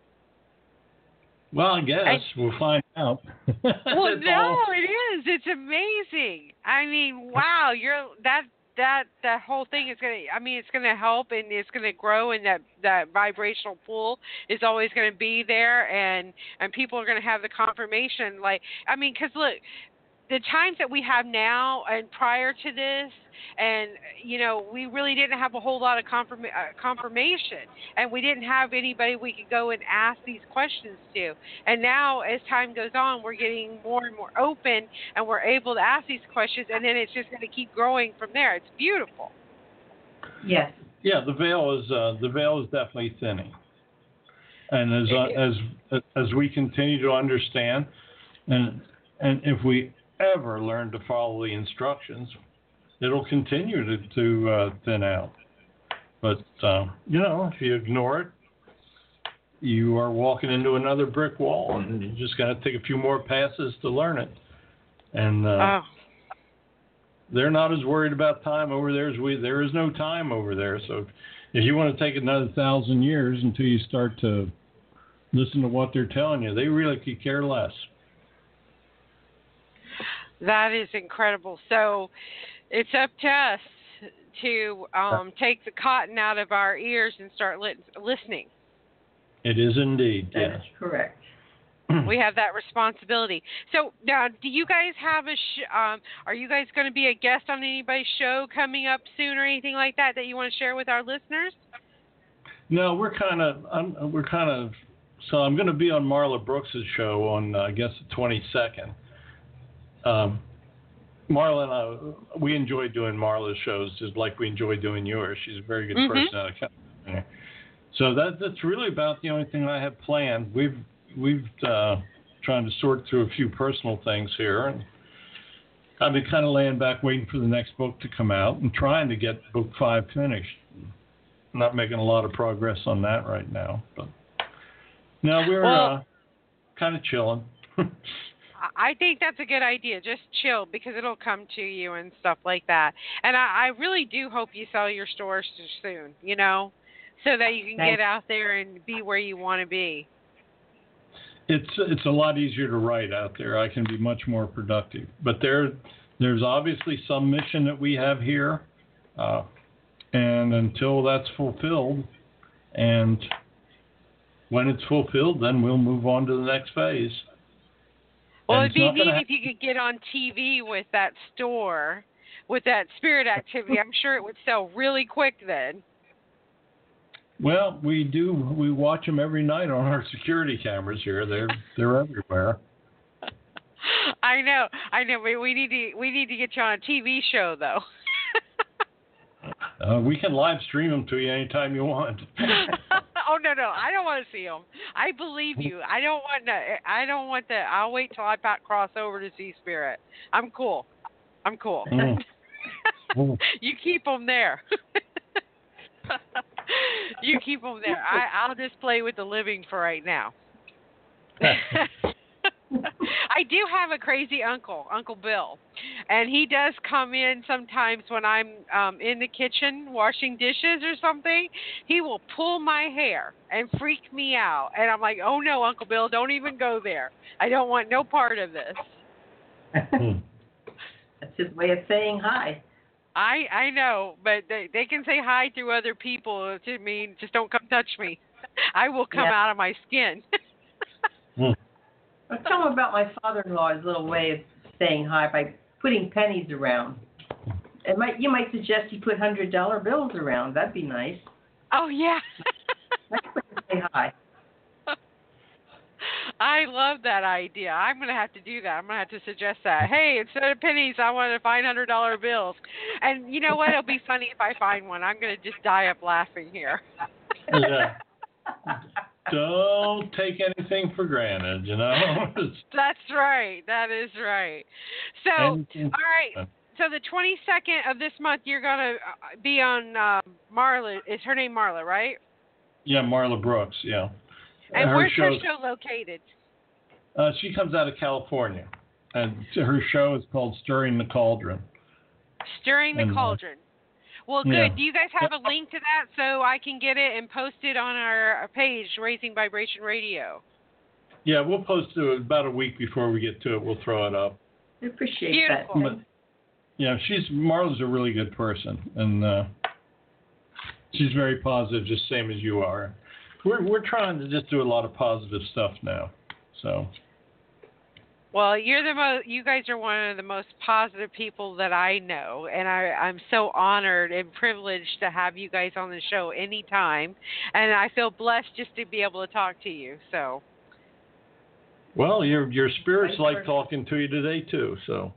Speaker 5: Well, I guess
Speaker 3: I,
Speaker 5: we'll find out.
Speaker 3: well,
Speaker 5: It's
Speaker 3: no,
Speaker 5: all-
Speaker 3: it is. It's amazing. I mean, wow, you're that that that whole thing is gonna. I mean, it's gonna help and it's gonna grow, and that that vibrational pool is always gonna be there, and and people are gonna have the confirmation. Like, I mean, because look, the times that we have now and prior to this, and you know, we really didn't have a whole lot of confirm, uh, confirmation, and we didn't have anybody we could go and ask these questions to. And now, as time goes on, we're getting more and more open, and we're able to ask these questions, and then it's just going to keep growing from there. It's beautiful.
Speaker 4: Yes.
Speaker 5: Yeah, the veil is uh, the veil is definitely thinning, and as uh, as as we continue to understand, and and if we ever learn to follow the instructions, it'll continue to, to uh, thin out. But, uh, you know, if you ignore it, you are walking into another brick wall, and you just got to take a few more passes to learn it. And uh,
Speaker 3: Oh.
Speaker 5: they're not as worried about time over there as we. There is no time over there. So if you want to take another thousand years until you start to listen to what they're telling you, they really could care less.
Speaker 3: That is incredible. So, It's up to us to um, take the cotton out of our ears and start li- listening.
Speaker 5: It is indeed,
Speaker 4: That
Speaker 5: yes.
Speaker 4: is correct.
Speaker 3: We have that responsibility. So now, do you guys have a? Sh- um, are you guys going to be a guest on anybody's show coming up soon, or anything like that that you want to share with our listeners?
Speaker 5: No, we're kind of, I'm, we're kind of. So I'm going to be on Marla Brooks' show on, uh, I guess, the twenty-second. Um, Marla and I, we enjoy doing Marla's shows just like we enjoy doing yours. She's a very good
Speaker 3: Mm-hmm.
Speaker 5: person out of California. So that that's really about the only thing I have planned. We've we've uh, trying to sort through a few personal things here, and I've been kind of laying back waiting for the next book to come out and trying to get book five finished. Not making a lot of progress on that right now, but no, we're
Speaker 3: Well,
Speaker 5: uh, kind of chilling.
Speaker 3: I think that's a good idea. Just chill, because it'll come to you and stuff like that. And I, I really do hope you sell your stores soon, you know, so that you can
Speaker 4: Thanks.
Speaker 3: get out there and be where you want to be.
Speaker 5: It's it's a lot easier to write out there. I can be much more productive. But there there's obviously some mission that we have here, uh, and until that's fulfilled, and when it's fulfilled, then we'll move on to the next phase.
Speaker 3: Well,
Speaker 5: And
Speaker 3: it'd be
Speaker 5: it's not
Speaker 3: neat
Speaker 5: gonna
Speaker 3: if you could get on T V with that store, with that spirit activity. I'm sure it would sell really quick then.
Speaker 5: Well, we do. We watch them every night on our security cameras here. They're they're everywhere.
Speaker 3: I know, I know. But we need to we need to get you on a T V show though.
Speaker 5: Uh, we can live stream them to you anytime you want.
Speaker 3: Oh no no! I don't want to see them. I believe you. I don't want to. I don't want the. I'll wait till I pa- cross over to see Spirit. I'm cool. I'm cool.
Speaker 5: Mm. Mm.
Speaker 3: You keep them there. You keep them there. I, I'll just play with the living for right now. I do have a crazy uncle, Uncle Bill, and he does come in sometimes when I'm um, in the kitchen washing dishes or something. He will pull my hair and freak me out, and I'm like, "Oh no, Uncle Bill, don't even go there. I don't want no part of this."
Speaker 5: Mm.
Speaker 4: That's his way of saying hi.
Speaker 3: I I know, but they they can say hi through other people. To me, just don't come touch me. I will come
Speaker 4: Yeah.
Speaker 3: out of my skin.
Speaker 5: Mm.
Speaker 4: Well, tell him about my father-in-law's little way of saying hi by putting pennies around. It might you might suggest you put hundred dollar bills around. That'd be nice.
Speaker 3: Oh yeah.
Speaker 4: That's a way to say hi.
Speaker 3: I love that idea. I'm going to have to do that. I'm going to have to suggest that. Hey, instead of pennies, I want to find one hundred dollar bills. And you know what? It'll be funny if I find one. I'm going to just die up laughing here.
Speaker 5: Yeah. Don't take anything for granted, you know.
Speaker 3: That's right. That is right. So,
Speaker 5: And-
Speaker 3: all right. So the twenty-second of this month, you're going to be on uh, Marla. Is her name Marla, right?
Speaker 5: Yeah, Marla Brooks. Yeah.
Speaker 3: And
Speaker 5: her
Speaker 3: where's her
Speaker 5: show's-
Speaker 3: show located?
Speaker 5: Uh, she comes out of California, and her show is called Stirring the Cauldron.
Speaker 3: Stirring the
Speaker 5: And, uh,
Speaker 3: Cauldron. Well, good.
Speaker 5: yeah.
Speaker 3: Do you guys have a link to that so I can get it and post it on our page, Raising Vibration Radio?
Speaker 5: Yeah, we'll post it about a week before we get to it. We'll throw it up.
Speaker 4: I appreciate
Speaker 3: Beautiful.
Speaker 4: that.
Speaker 5: But, yeah, she's Marla's a really good person, and uh, she's very positive, just same as you are. We're we're trying to just do a lot of positive stuff now. So.
Speaker 3: Well, you're the most. You guys are one of the most positive people that I know, and I, I'm so honored and privileged to have you guys on the show anytime, and I feel blessed just to be able to talk to you. So.
Speaker 5: Well, your your spirits
Speaker 4: Vice
Speaker 5: like
Speaker 4: versa.
Speaker 5: talking to you today too. So.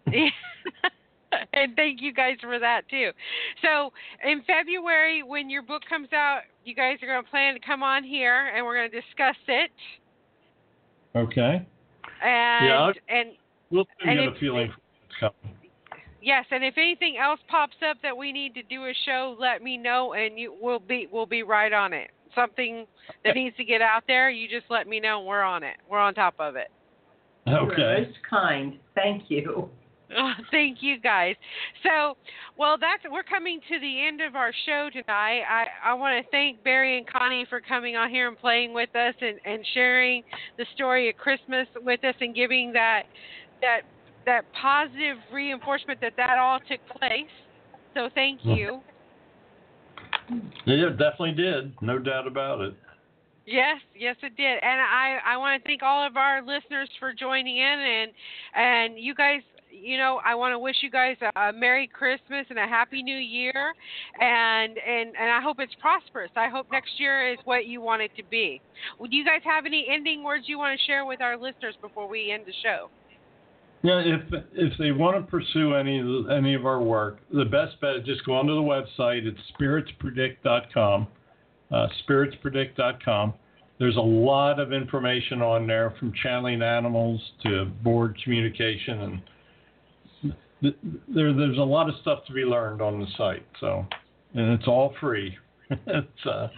Speaker 3: And thank you guys for that too. So in February, when your book comes out, you guys are going to plan to come on here, and we're going to discuss it.
Speaker 5: Okay.
Speaker 3: And
Speaker 5: Yeah,
Speaker 3: and
Speaker 5: We'll soon
Speaker 3: And
Speaker 5: get
Speaker 3: if-
Speaker 5: a feeling for what's coming.
Speaker 3: yes, and if anything else pops up that we need to do a show, let me know, and you will be we'll be right on it. Something that needs to get out there, you just let me know. We're on it. We're on top of it.
Speaker 4: You're
Speaker 5: Okay.
Speaker 4: most kind. Thank you.
Speaker 3: Oh, thank you guys. So, well, that's we're coming to the end of our show tonight. I, I want to thank Barry and Connie for coming on here and playing with us and, and sharing the story of Christmas with us and giving that that that positive reinforcement that that all took place. So thank you.
Speaker 5: Yeah, it definitely did. No doubt about it.
Speaker 3: Yes, yes, it did. And I, I want to thank all of our listeners for joining in. And, and you guys, you know, I want to wish you guys a, a Merry Christmas and a Happy New Year. And, and, and I hope it's prosperous. I hope next year is what you want it to be. Would you guys have any ending words you want to share with our listeners before we end the show?
Speaker 5: Yeah, if if they want to pursue any any of our work, the best bet is just go onto the website. It's spirits predict dot com. Uh, spirits predict dot com. There's a lot of information on there, from channeling animals to board communication, and th- there there's a lot of stuff to be learned on the site. So, and it's all free. it's uh,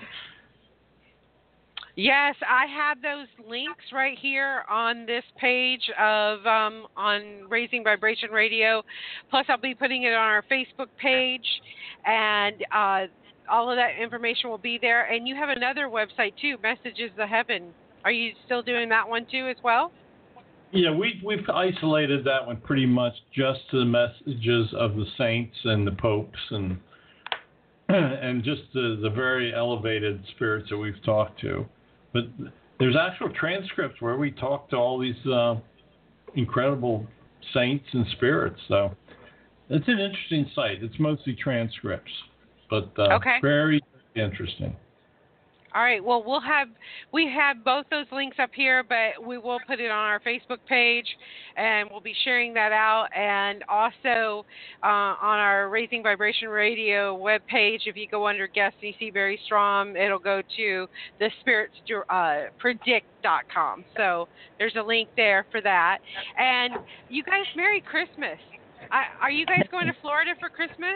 Speaker 3: Yes, I have those links right here on this page of um, on Raising Vibration Radio. Plus, I'll be putting it on our Facebook page, and uh, all of that information will be there. And you have another website too, Messages of Heaven. Are you still doing that one too as well?
Speaker 5: Yeah, we we've isolated that one pretty much just to the messages of the saints and the popes and and just the, the very elevated spirits that we've talked to. But there's actual transcripts where we talk to all these uh, incredible saints and spirits. So it's an interesting site. It's mostly transcripts, but uh,
Speaker 3: okay.
Speaker 5: very interesting.
Speaker 3: All right. Well, we'll have we have both those links up here, but we will put it on our Facebook page, and we'll be sharing that out. And also uh, on our Raising Vibration Radio webpage, if you go under guests and you see Barry Strom, it'll go to the spirits predict dot com. So there's a link there for that. And you guys, Merry Christmas. I, are you guys going to Florida for Christmas?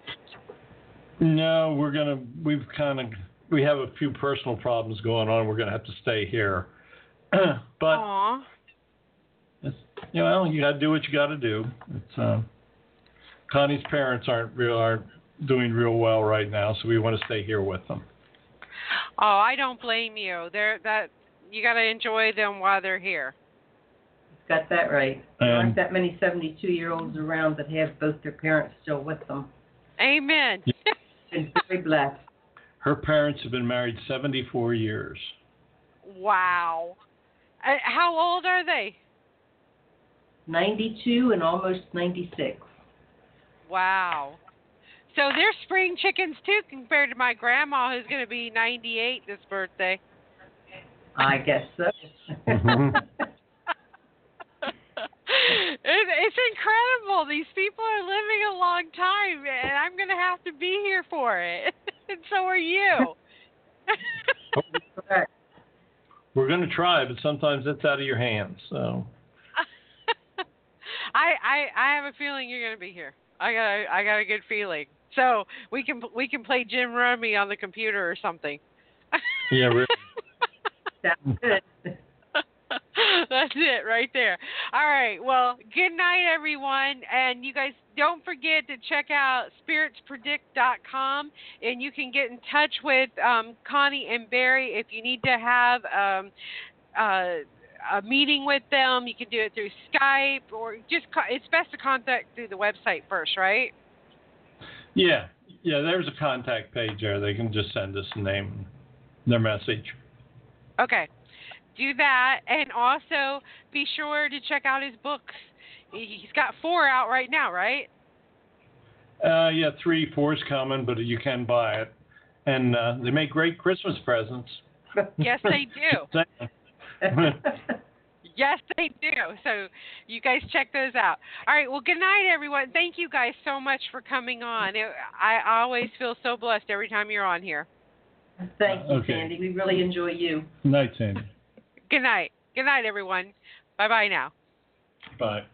Speaker 5: No, we're gonna. We've kind of. We have a few personal problems going on. We're going to have to stay here. but,
Speaker 3: Aww.
Speaker 5: It's, you know, you got to do what you got to do. It's, uh, Connie's parents aren't real aren't doing real well right now, so we want to stay here with them.
Speaker 3: Oh, I don't blame you. They're that you got to enjoy them while they're here.
Speaker 4: Got that right. There
Speaker 5: And,
Speaker 4: aren't that many seventy-two-year-olds around that have both their parents still with them.
Speaker 3: Amen.
Speaker 4: Been very blessed.
Speaker 5: Her parents have been married seventy-four years.
Speaker 3: Wow. Uh, how old are they?
Speaker 4: ninety-two and almost ninety-six.
Speaker 3: Wow. So they're spring chickens too, compared to my grandma, who's going to be ninety-eight this birthday.
Speaker 4: I guess so.
Speaker 3: it, it's incredible. These people are living a long time, and I'm going to have to be here for it. And so are you.
Speaker 5: We're going to try, but sometimes it's out of your hands. So.
Speaker 3: I, I I have a feeling you're going to be here. I got a, I got a good feeling. So we can we can play Jim Rummy on the computer or something.
Speaker 5: Yeah, really.
Speaker 4: Sounds good.
Speaker 3: That's it right there. All right. Well, good night, everyone. And you guys don't forget to check out spirits predict dot com, and you can get in touch with um, Connie and Barry if you need to have um, uh, a meeting with them. You can do it through Skype, or just co- it's best to contact through the website first, right?
Speaker 5: Yeah. Yeah, there's a contact page there. They can just send us a name, their message.
Speaker 3: Okay. Do that, and also be sure to check out his books. He's got four out right now, right?
Speaker 5: Uh, yeah, three, four's coming, but you can buy it. And uh, they make great Christmas presents.
Speaker 3: Yes, they do. Yes, they do. So you guys check those out. All right, well, good night, everyone. Thank you guys so much for coming on. It, I always feel so blessed every time you're on here.
Speaker 4: Thank you,
Speaker 5: Okay.
Speaker 4: Sandy. We really enjoy you.
Speaker 5: Good night, Sandy.
Speaker 3: Good night. Good night, everyone. Bye-bye now.
Speaker 5: Bye.